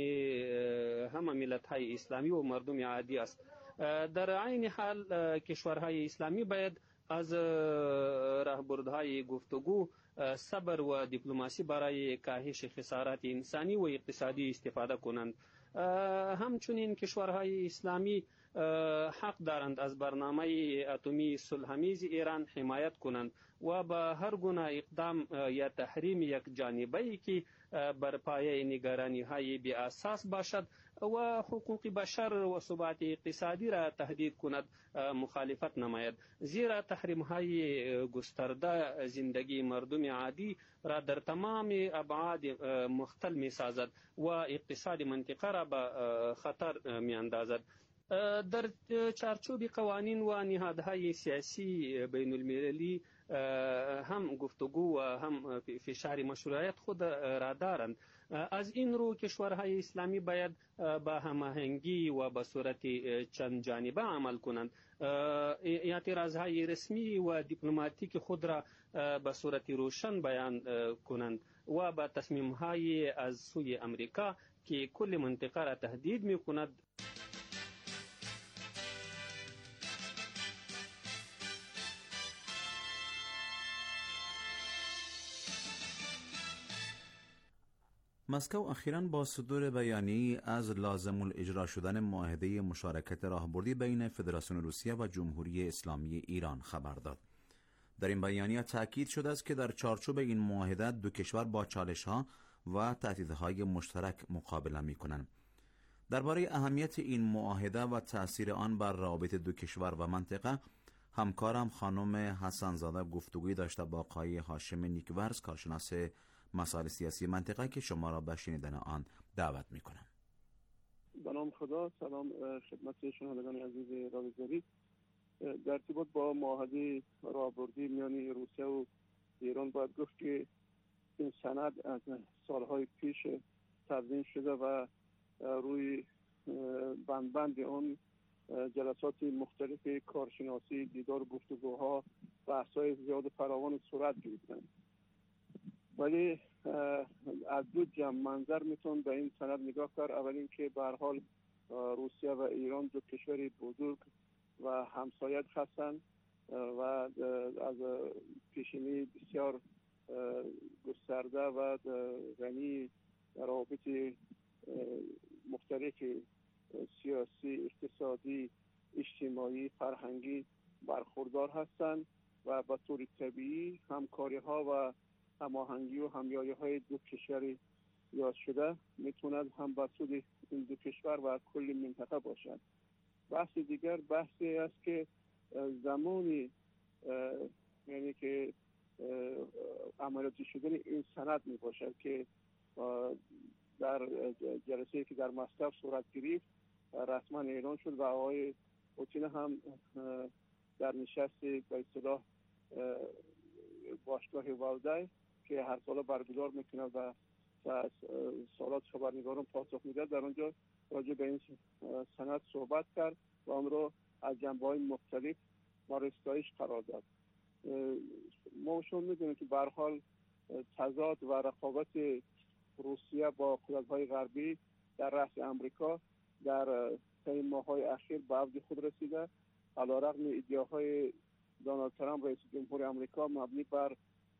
همه ملت‌های اسلامی و مردم عادی است. در عین حال کشورهای اسلامی باید از راهبردهای گفتگو، صبر و دیپلماسی برای کاهش خسارات انسانی و اقتصادی استفاده کنند. همچنین کشورهای اسلامی حق دارند از برنامه اتمی صلح‌آمیز ایران حمایت کنند و با هر گونه اقدام یا تحریم یک جانبه‌ای که بر پایه نگرانی‌های بی اساس باشد و حقوق بشر و ثبات اقتصادی را تهدید کند مخالفت نماید، زیرا تحریم‌های گسترده زندگی مردم عادی را در تمام ابعاد مختل می‌سازد و اقتصاد منطقه را به خطر می‌اندازد. در چارچوب قوانین و نهادهای سیاسی بین المللی هم گفتگو و هم فشار مشروعیت خود را دارند. از این رو کشورهای اسلامی باید با هماهنگی و به صورت چند جانبه عمل کنند، اعتراضهای رسمی و دیپلماتیک خود را به صورت روشن بیان کنند و با تصمیم‌های از سوی امریکا که کل منطقه را تهدید می‌کند. مسکو اخیراً با صدور بیانیه‌ای از لازم الاجرا شدن معاهده مشارکت راهبردی بین فدراسیون روسیه و جمهوری اسلامی ایران خبر داد. در این بیانیه تأکید شده است که در چارچوب این معاهده دو کشور با چالش‌ها و تهدیدهای مشترک مقابله می‌کنند. درباره اهمیت این معاهده و تأثیر آن بر روابط دو کشور و منطقه، همکارم خانم حسن‌زاده گفتگویی داشته با آقای هاشم نیکورز، کارشناس مسائل سیاسی منطقه، که شما را به شنیدن آن دعوت می‌کنم. به نام خدا، سلام خدمت شنوندگان عزیز رادیو. در ارتباط با معاهده راهبردی میان روسیه و ایران باید گفت که این سند از سالهای پیش تدوین شده و روی بند بند آن جلسات مختلف کارشناسی، دیدار، گفتگوها، بحث‌های زیاد فراوان صورت گرفتند. ولی از دو جمع منظر میتون به این سند نگاه کرد. اول اینکه به هر حال روسیه و ایران دو کشور بزرگ و همسایت هستند و از پیشینی بسیار گسترده و غنی روابط مختلف سیاسی، اقتصادی، اجتماعی، فرهنگی برخوردار هستند و به طور طبیعی همکاری ها و هماهنگی و همیاری های دو کشور یاد شده میتوند هم به سود این دو کشور و کل منطقه باشد. بحث دیگر بحثی است که زمانی یعنی که عملیاتی شدن این سند می باشد که در جلسه که در مسکو صورت گرفت رسما اعلان شد و آقای پوتین هم در نشست به اصطلاح باشگاه والدای که هر سال برگزار میکنه و سوالات خبرنگاران پاسخ میده در اونجا راجع به این سند صحبت کرد و آن را از جنبه‌های مختلف مورد ستایش قرار داد. ما شما میدونیم که به هر حال تضاد و رقابت روسیه با قدرت‌های غربی در رأس امریکا در طی ماه‌های اخیر به اوج خود رسیده. علیرغم ادعاهای دونالد ترامپ رئیس جمهور آمریکا مبنی بر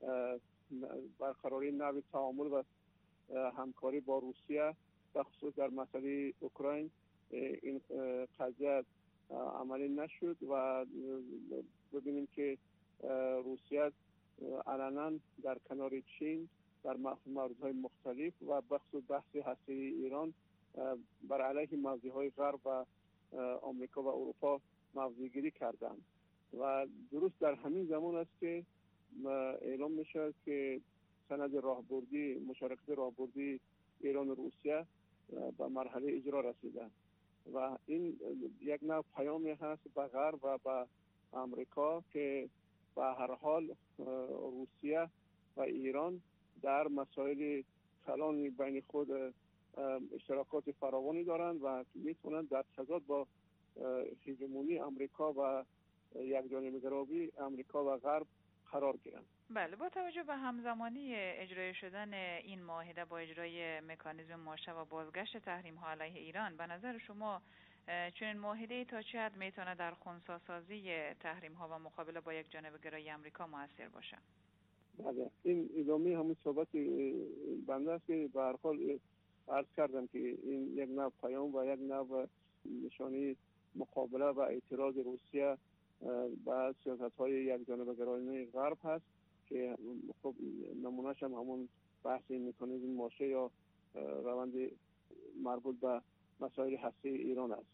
برقراری نوع تعامل و همکاری با روسیه به خصوص در مسئله اوکراین این قضیه عملی نشد و ببینیم که روسیه علنا در کنار چین در موردهای مختلف و به خصوص بحث هسته ایران بر علیه موضوعهای غرب و آمریکا و اروپا موضع‌گیری کردند و درست در همین زمان است که اعلام میشه که سند راهبردی مشارکت راهبردی ایران و روسیه به مرحله اجرا رسیده و این یک نوع پیامی هست به غرب و به آمریکا که به هر حال روسیه و ایران در مسائل کلان بین خود اشتراکات فراوانی دارند و میتونند در تضاد با هژمونی آمریکا و یکجانبه‌گرایی آمریکا و غرب قرار گیرند. بله، با توجه به همزمانی اجرای شدن این معاهده با اجرای مکانیزم ماشه و بازگشت تحریم ها علیه ایران، به نظر شما چنین معاهده تا چه حد میتونه در خنثی‌سازی تحریم ها و مقابله با یک جانبه‌گرایی آمریکا موثر باشه؟ بله، این ادامه همون صحبت بنده است که به هر حال عرض کردم که این یک نوع پیام و یک نوع نشانه مقابله و اعتراض روسیه به سیاست‌های یکجانبه‌گرایانه غرب هست که خب نمونه‌اش هم همون بحث مکانیزم ماشه یا روند مربوط به مسائل هسته ایران است.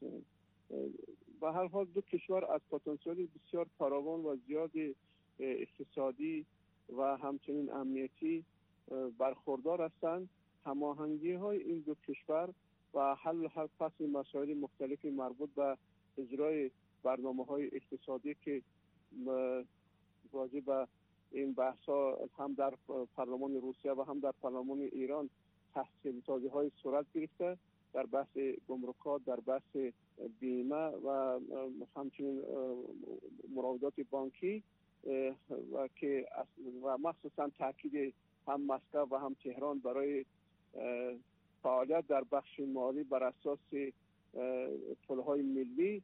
به هر حال دو کشور از پتانسیل بسیار فراوان و زیاد اقتصادی و همچنین امنیتی برخوردار هستند. هماهنگی‌های این دو کشور و حل هر فصل مسائل مختلفی مربوط به اجرای برنامه‌های اقتصادی که راجع به این بحث‌ها هم در پارلمان روسیه و هم در پارلمان ایران تحصیل سازی‌های صورت گرفته در بحث گمرکات، در بحث بیمه و همچنین مراودات بانکی و که و مخصوصا تاکید هم مسکو و هم تهران برای فعالیت در بخش مالی بر اساس پول‌های ملی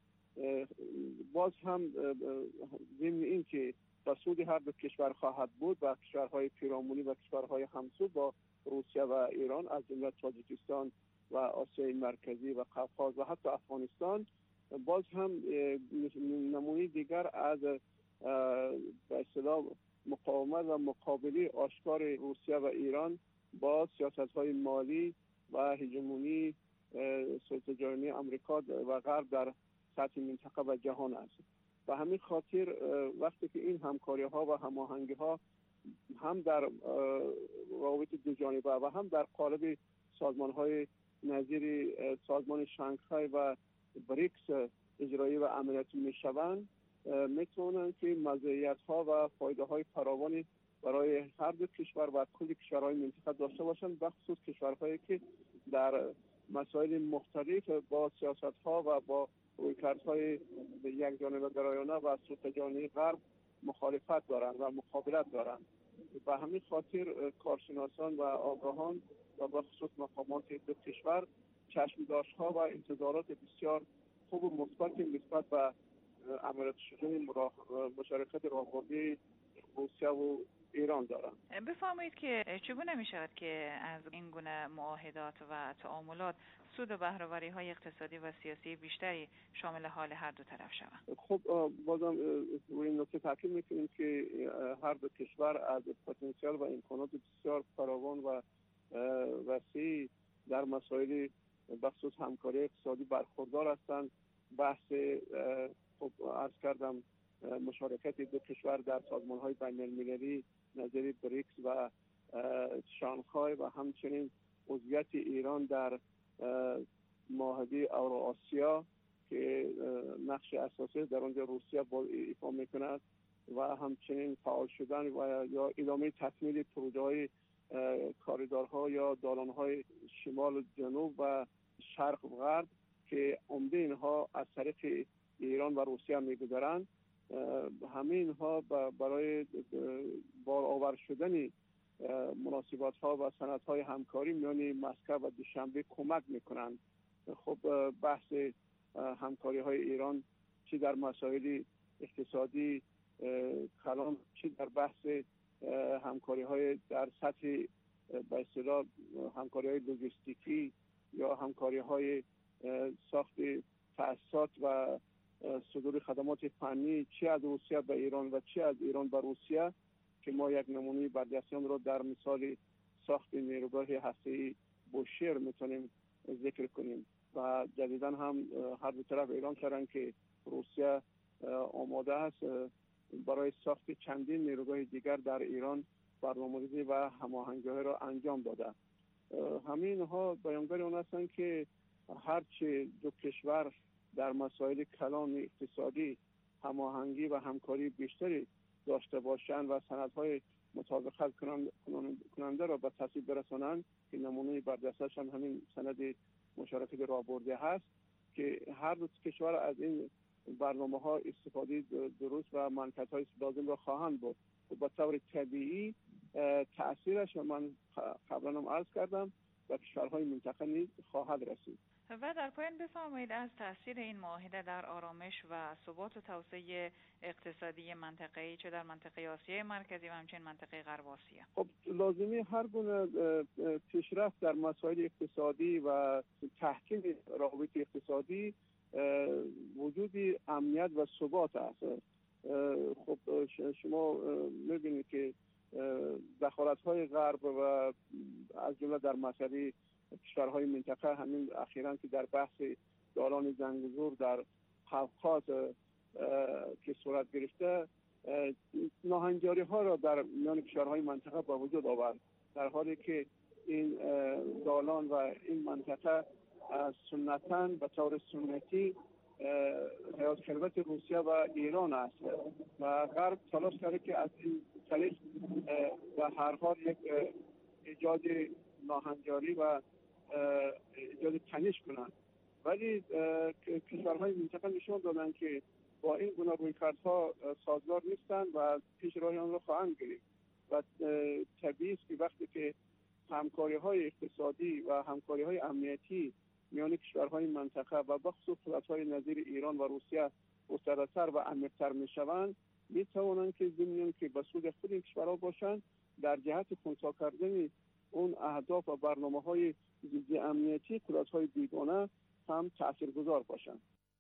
باز هم ضمن این که به سود هر دو کشور خواهد بود و کشورهای پیرامونی و کشورهای همسو با روسیه و ایران از جمله تاجیکستان و آسیای مرکزی و قفقاز و حتی افغانستان باز هم نمونه دیگر از به اصطلاح مقاومت و مقابله آشکار روسیه و ایران با سیاست‌های مالی و هژمونی سلطه‌جویانه آمریکا و غرب در سطح منطقه و جهان است. و همین خاطر وقتی که این همکاری‌ها و هماهنگی‌ها هم در روابط دو جانبه و هم در قالب سازمان‌های نظیر سازمان شانگهای و بریکس اجرایی و عملیاتی می‌شوند، میتونن که مزیت‌ها و فایده‌های فراوانی برای هر دو کشور و کل کشورهای منطقه داشته باشند، بخصوص کشورهایی که در مسائل مختلف با سیاست‌ها و با رویکردهای یکجانبه‌گرایانه و سلطه‌جویانه غرب مخالفت دارند و مقابلت دارند. و همین خاطر کارشناسان و آگاهان و بخصوص مقامات دو کشور چشم‌داشت‌ها و انتظارات بسیار خوب و مثبت نسبت به عملیات شدن مشارکت راهبردی روسیه و ایران دارند. بفرمایید که چگونه می شود که از این گونه معاهدات و تعاملات سود و بهره‌وری های اقتصادی و سیاسی بیشتری شامل حال هر دو طرف شوند؟ خب بازم روی این نکته تاکید میکنیم که هر دو کشور از پتانسیل و امکانات بسیار فراوان و وسیع در مسائل بخصوص همکاری اقتصادی برخوردار هستند. بحث خب عرض کردم مشارکت دو کشور در سازمان‌های بین‌المللی نظیر بریکس و شانگهای و همچنین عضویت ایران در معاهده اوراسیا که نقش اساسی در آنجا روسیه ایفا میکند و همچنین فعال شدن و یا ادامه تکمیل پروژه‌های کاریدارها یا دالان‌های شمال و جنوب و شرق و غرب که عمده اینها از طریق ایران و روسیه میگذرند. همه اینها برای بارآور شدن مناسبات‌ها و سندهای همکاری میان مسکو و دوشنبه کمک میکنند. خب بحث همکاری‌های ایران چه در مسائل اقتصادی کلان، چه در بحث همکاری‌های در سطح به اصطلاح همکاری‌های لوجستیکی یا همکاری‌های ساخت تأسیسات و صدور خدمات فنی چه از روسیه به ایران و چه از ایران به روسیه که ما یک نمونه برجسته‌آن را در مثال ساخت نیروگاه هسته‌ای بوشهر میتونیم ذکر کنیم و جدیداً هم هر دو طرف اعلام کردند که روسیه آماده است برای ساخت چندین نیروگاه دیگر در ایران برنامه‌ریزی و هماهنگی‌ها را انجام داده. همین ها بیانگر آن هستند که هرچه دو کشور در مسائل کلان اقتصادی هماهنگی و همکاری بیشتری داشته باشند و سندهای مطابقت کننده را به تصویب برسانند که نمونه برجسته‌اش هم همین سند مشارکت راهبردی هست که هر دو کشور از این برنامه ها استفاده درست و منفعت‌های لازم را خواهند بود و به طور طبیعی تأثیرش من قبلا هم عرض کردم و کشورهای منطقه نیز خواهد رسید. و در پایان بفرمایید از تاثیر این معاهده در آرامش و ثبات و توسعه اقتصادی منطقه‌ای چه در منطقه آسیای مرکزی و همچنین منطقه غرب آسیا. خب لازمی هر گونه پیشرفت در مسائل اقتصادی و تحکیم روابط اقتصادی وجود امنیت و ثبات است. خب شما می‌بینید که دخالت‌های غرب و از جمله در مسائل کشورهای منطقه همین اخیراً که در بحث دالان زنگزور در قفقاز که صورت گرفته ناهنجاری ها را در میان کشورهای منطقه با وجود آورد، در حالی که این دالان و این منطقه سنتاً به طور سنتی حیات خلوت روسیه و ایران است و غرب تلاش کرده که از این طریق به هر حال یک ایجاد ناهنجاری و ایجاد تنش کنند، ولی کشورهای منطقه نشان دادند که با این گونه رویکردها سازگار نیستند و پیش راه آن را خواهند گرفت و طبیعی است که وقتی که همکاری‌های اقتصادی و همکاری‌های امنیتی میان کشورهای منطقه و بخصوص قدرت‌های نظیر ایران و روسیه گسترده‌تر و عمیق‌تر می‌شوند، می‌توانند که ضمن که به سود خود این کشورها باشند در جهت خنثی کردن اون اهداف و برنامه‌های ضد امنیتی قدرت‌های بیگانه هم تاثیرگذار باشند.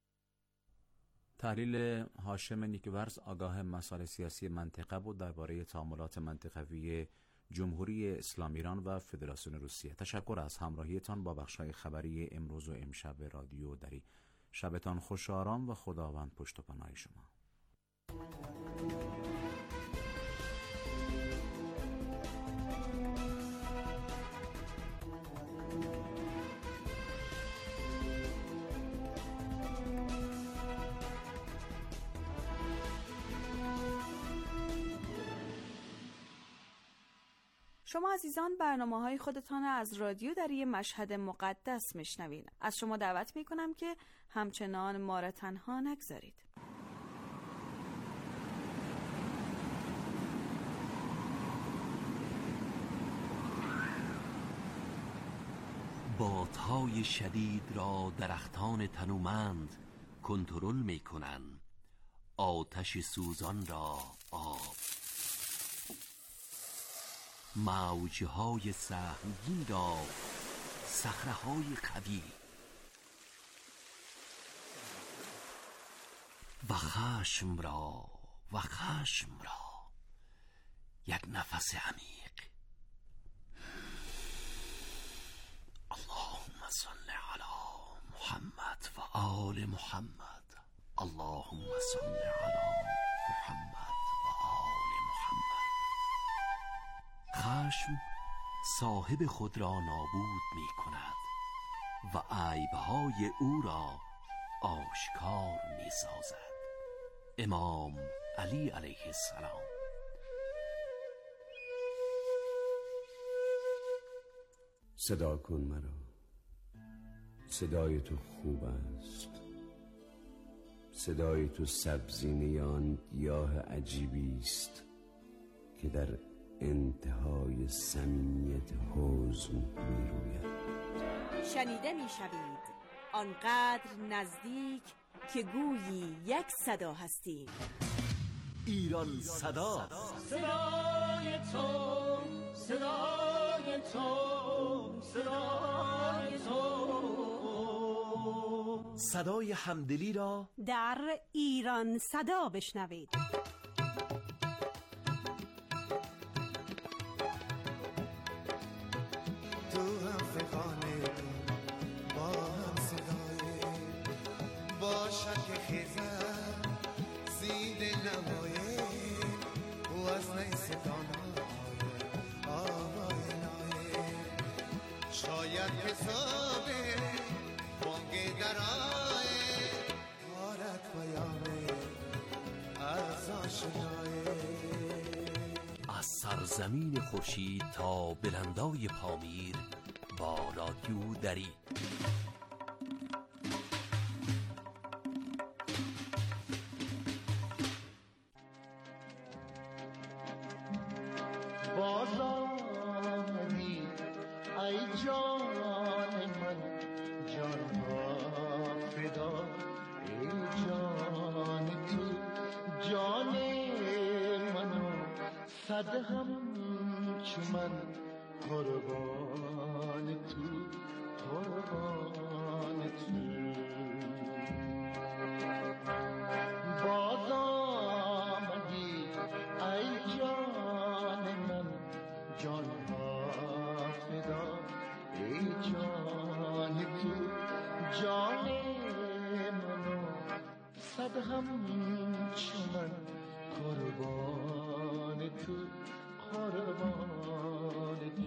تحلیل هاشم نیکورز آگاه مسائل سیاسی منطقه بود درباره تعاملات منطقوی جمهوری اسلامی ایران و فدراسیون روسیه. تشکر از همراهیتان با بخش‌های خبری امروز و امشب رادیو دری. شبتان خوش و آرام و خداوند پشت و پناه شما. شما عزیزان برنامه‌های خودتان از رادیو دری مشهد مقدس میشنوید. از شما دعوت میکنم که همچنان ما را تنها نگذارید. بادهای شدید را درختان تنومند کنترل میکنند، آتش سوزان را آب. موجهای سهمگین را صخره‌های قوی و خشم را و خشم را یک نفس عمیق. اللهم صل علی محمد و آل محمد. اللهم صل علی محمد و آل محمد. خشم صاحب خود را نابود می کند و عیبهای او را آشکار می سازد. امام علی علیه السلام. صدا کن مرا، صدای تو خوب است، صدای تو سبزینه آن گیاه عجیبی است که در انتهای صمیمیت حزن می روید. شنیده می شوید آنقدر نزدیک که گویی یک صدا هستیم. ایران صدا، صدای تو، صدای تو، صدای تو. صدای همدلی را در ایران صدا بشنوید. تو هم فقانه با هم صدای باشد که خیزم زیده نمایه و از نیستانای آوای نایه شاید حسابه بانگه درائه آرد پیامه از آشنایه. از سرزمین خورشید تا بلندای پامیر با رادیو دری. باز آمدی ای جان من، جان ها فدا ای جان تو، جان منو صد هم چو من قربان تو، قربان تو. باز آمدی ای جان من، جان ها فدا ای جان تو، جان منو صد هم چو من قربان تو، قربان تو.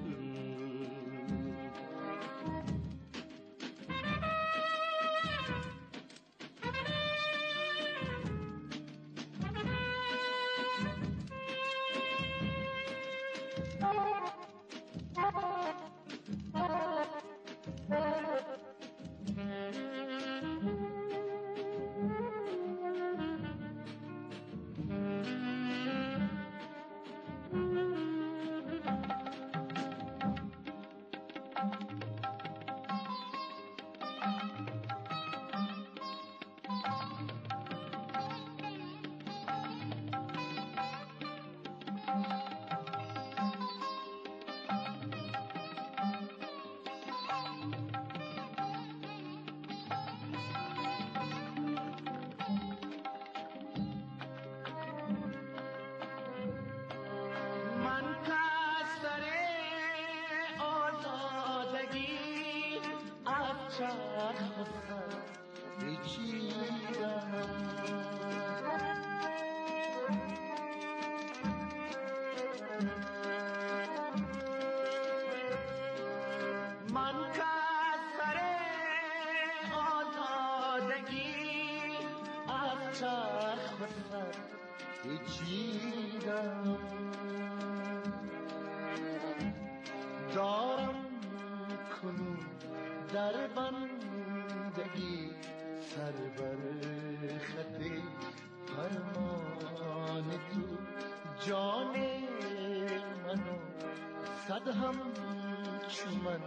دارم کنون در بندگی سر بر خط فرمان تو، جان منو صد هم چو من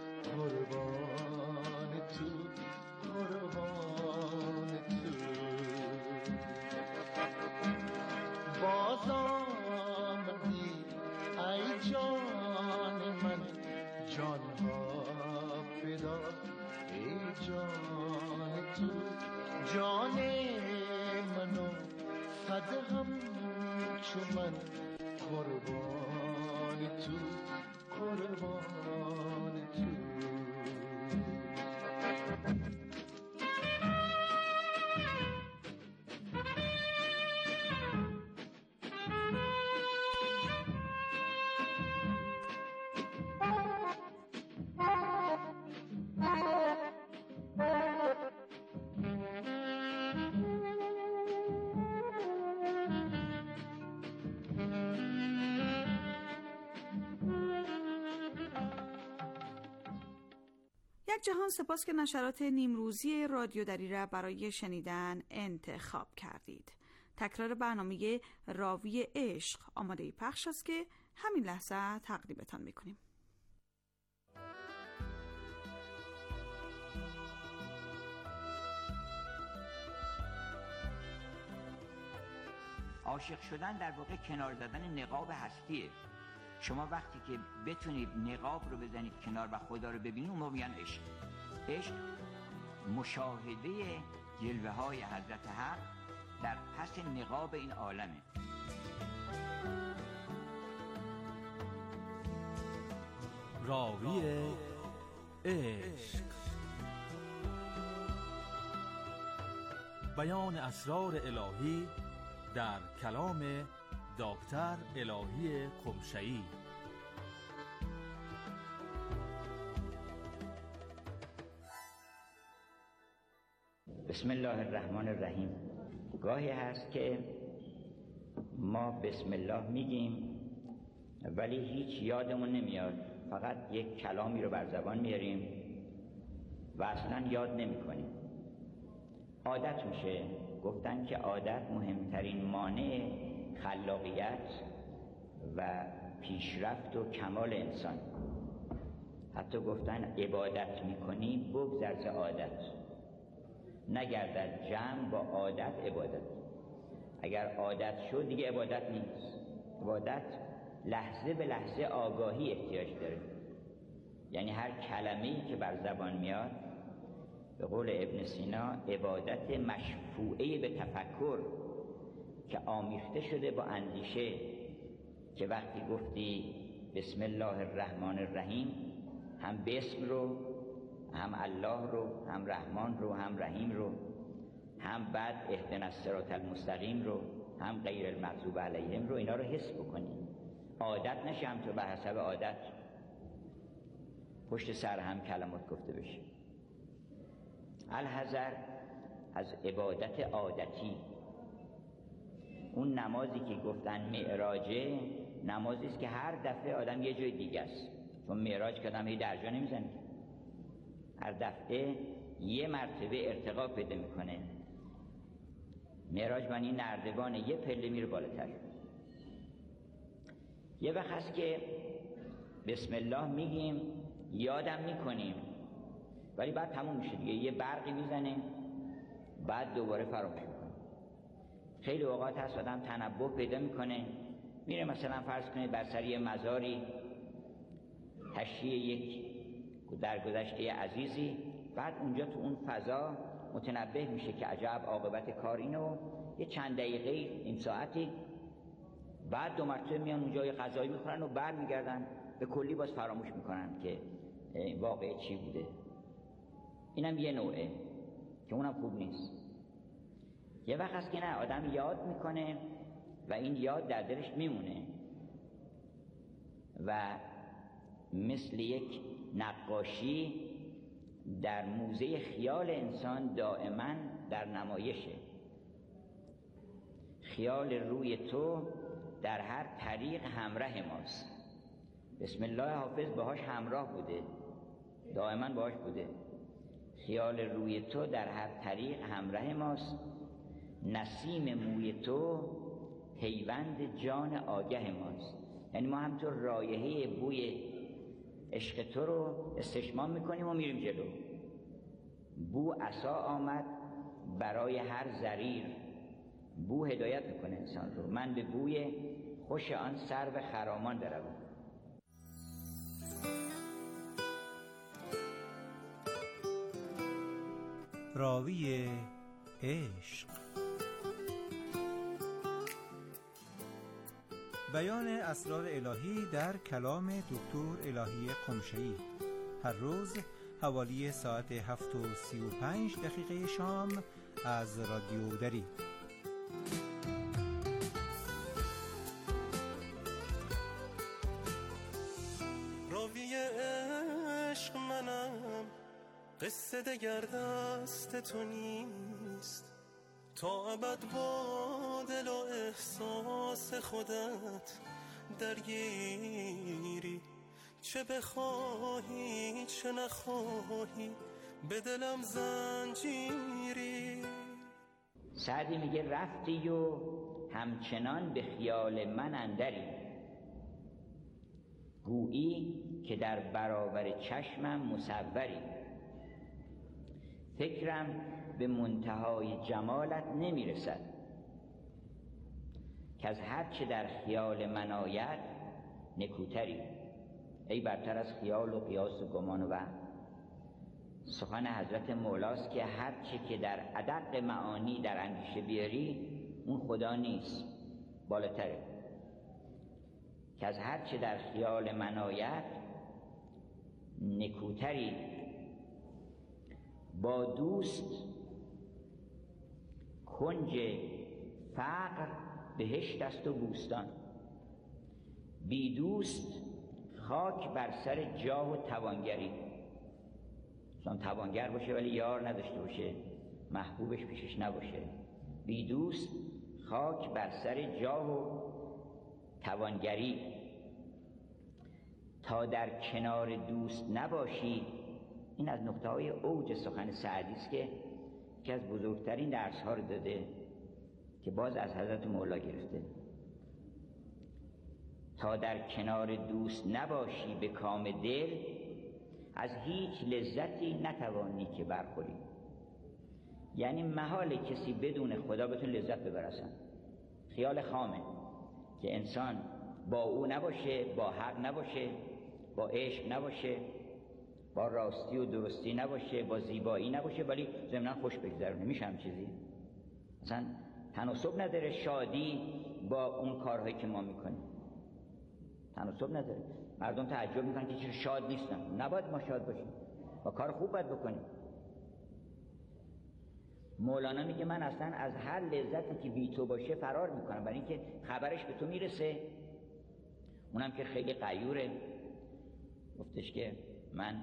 قربان تو، قربان تو. باز آمدی ای جان ساده هم چو من قربان تو قربان تو یک جهان سپاس که نشرات نیمروزی رادیو دری را برای شنیدن انتخاب کردید. تکرار برنامه راوی عشق آماده پخش است که همین لحظه تقدیمتان میکنیم. عاشق شدن در واقع کنار زدن نقاب هستیه. شما وقتی که بتونید نقاب رو بزنید کنار و خدا رو ببینید اون موقع میگن عشق. عشق مشاهده جلوه های حضرت حق در پس نقاب این عالمه. راوی عشق، بیان اسرار الهی در کلام دکتر الهی قمشه‌ای. بسم الله الرحمن الرحیم. گاهی هست که ما بسم الله میگیم ولی هیچ یادمون نمیاد، فقط یک کلامی رو بر زبان میاریم و اصلا یاد نمی کنیم. عادت میشه. گفتن که عادت مهمترین مانع خلاقیت و پیشرفت و کمال انسان. حتی گفتن عبادت میکنی بگذر ز عادت، نگردد جمع با عادت عبادت. اگر عادت شد دیگه عبادت نیست. عبادت لحظه به لحظه آگاهی احتیاج داره. یعنی هر کلمه‌ای که بر زبان میاد، به قول ابن سینا، عبادت مشفوعه به تفکر که آمیخته شده با اندیشه، که وقتی گفتی بسم الله الرحمن الرحیم هم بسم رو، هم الله رو، هم رحمان رو، هم رحیم رو، هم بعد اهدنا الصراط المستقیم رو، هم غیر المغضوب علیهم رو، اینا رو حس بکنی. عادت نشه هم تو به حسب عادت پشت سر هم کلمات گفته بشه. الحذر از عبادت عادتی. اون نمازی که گفتن معراجه، نمازی است که هر دفعه آدم یه جای دیگه است. چون معراج که آدم یه درجا نمیزنه، هر دفعه یه مرتبه ارتقا پیدا میکنه. معراج معنی نردبان یه پله میره بالاتر. یه وقت هست که بسم الله میگیم یادم میکنیم ولی بعد تموم میشه دیگه، یه برقی میزنه بعد دوباره فراموش میکنه. خیلی اوقات هست آدم تنبه پیدا میکنه، میره مثلا فرض کنه بر سر یه مزاری تشییع یک درگذشته عزیزی، بعد اونجا تو اون فضا متنبه میشه که عجب عاقبت کار اینو، یه چند دقیقه این ساعتی بعد دو مرتبه میان اونجا یه غذایی میخورن و بر میگردن، به کلی باز فراموش میکنن که واقعه چی بوده. اینم یه نوعه که اونم خوب نیست. یه وقت هست که نه، آدم یاد میکنه و این یاد در دلش میمونه و مثل یک نقاشی در موزه خیال انسان دائما در نمایشه. خیال روی تو در هر طریق همراه ماست. بسم الله حافظ باهاش همراه بوده، دائما باهاش بوده. خیال روی تو در هر طریق همراه ماست، نسیم موی تو پیوند جان آگه ماست. یعنی ما همطور رایحه بوی عشق تو رو استشمام میکنیم و میریم جلو. بو عصا آمد برای هر ضریر، بو هدایت میکنه انسان رو. من به بوی خوش آن سرو خرامان بروم. راوی عشق. بیان اسرار الهی در کلام دکتر الهی قمشه‌ای، هر روز حوالی ساعت هفت و سی و پنج دقیقه شام از رادیو دری. راوی عشق منم، قصه دگر دست تو نیست، تا ابد با دل و احساس خودت درگیری، چه بخواهی چه نخواهی به دلم زنجیری. سعدی میگه رفتی و همچنان به خیال من اندری، گویی که در برابر چشمم مصوری، فکرم به منتهای جمالت نمیرسد، که از هر چه در خیال من آید نکوتری. ای برتر از خیال و قیاس و گمان و وهم. سخن حضرت مولاست که هر چه که در ادق معانی در اندیشه بیاری اون خدا نیست، بالاتره. که از هر چه در خیال من آید نکوتری. با دوست کنج فقر بهشت است و بوستان، بی دوست خاک بر سر جاه و توانگری. چون توانگر باشه ولی یار نداشته باشه، محبوبش پیشش نباشه. بی دوست خاک بر سر جاه و توانگری. تا در کنار دوست نباشی، این از نقطه های اوج سخن سعدی است که یکی از بزرگترین درس ها رو داده که باز از حضرت مولا گرفته. تا در کنار دوست نباشی به کام دل، از هیچ لذتی نتوانی که برخوری. یعنی محال کسی بدون خدا بتون لذت ببرسن. خیال خامه که انسان با او نباشه، با حق نباشه، با عشق نباشه، با راستی و درستی نباشه، با زیبایی نباشه، ولی ضمناً خوش بگذرونه. میشه هم چیزی؟ مثلا تناسب نداره شادی با اون کارهایی که ما میکنیم. تناسب نداره. مردم تعجب میکنن که چرا شاد نیستن. نباید ما شاد باشیم، با کار خوب باید بکنیم. مولانا میگه من اصلا از هر لذتی که بی تو باشه فرار میکنم، برای اینکه خبرش به تو میرسه. اونم که خیلی غیوره، گفتش که من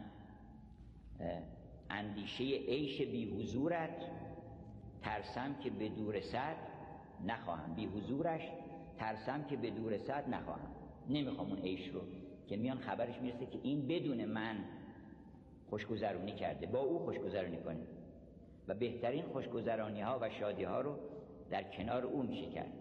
اندیشه عیش بی حضورت ترسم که به دور رسد نخواهم. بی حضورش ترسم که به دور رسد نخواهم. نمیخوام اون عیش رو که میان خبرش میرسه که این بدون من خوشگذرونی کرده، با او خوشگذرونی کنه و بهترین خوشگذرانی ها و شادی ها رو در کنار او میشه کرد.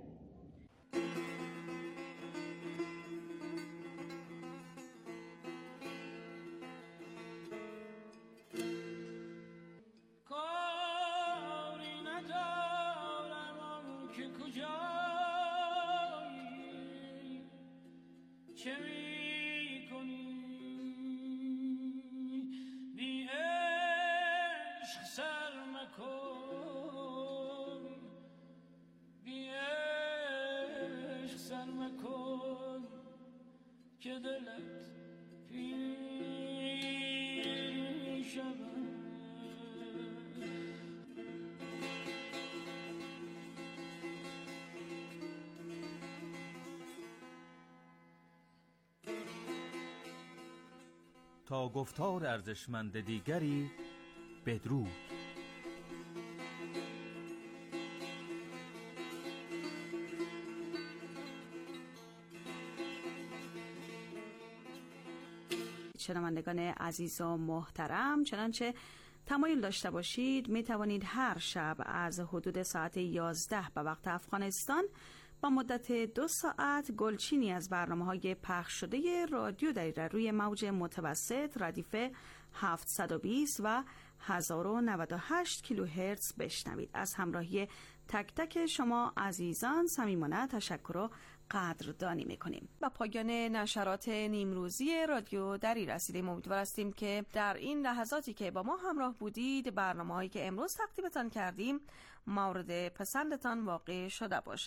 تا گفتار ارزشمند دیگری بدرود. شنوندگان عزیز و محترم، چنانچه تمایل داشته باشید می توانید هر شب از حدود ساعت یازده به وقت افغانستان با مدت دو ساعت گلچینی از برنامه‌های پخش شده رادیو دری را روی موج متوسط ردیف هفتصد و بیست و هزار و نود و هشت کیلوهرتز بشنوید. از همراهی تک تک شما عزیزان صمیمانه تشکر و قدردانی میکنیم. و پایان نشرات نیمروزی رادیو دری رسیدیم. امیدوار هستیم که در این لحظاتی که با ما همراه بودید برنامه‌هایی که امروز تقدیمتان کردیم مورد پسندتان واقع شده باشد.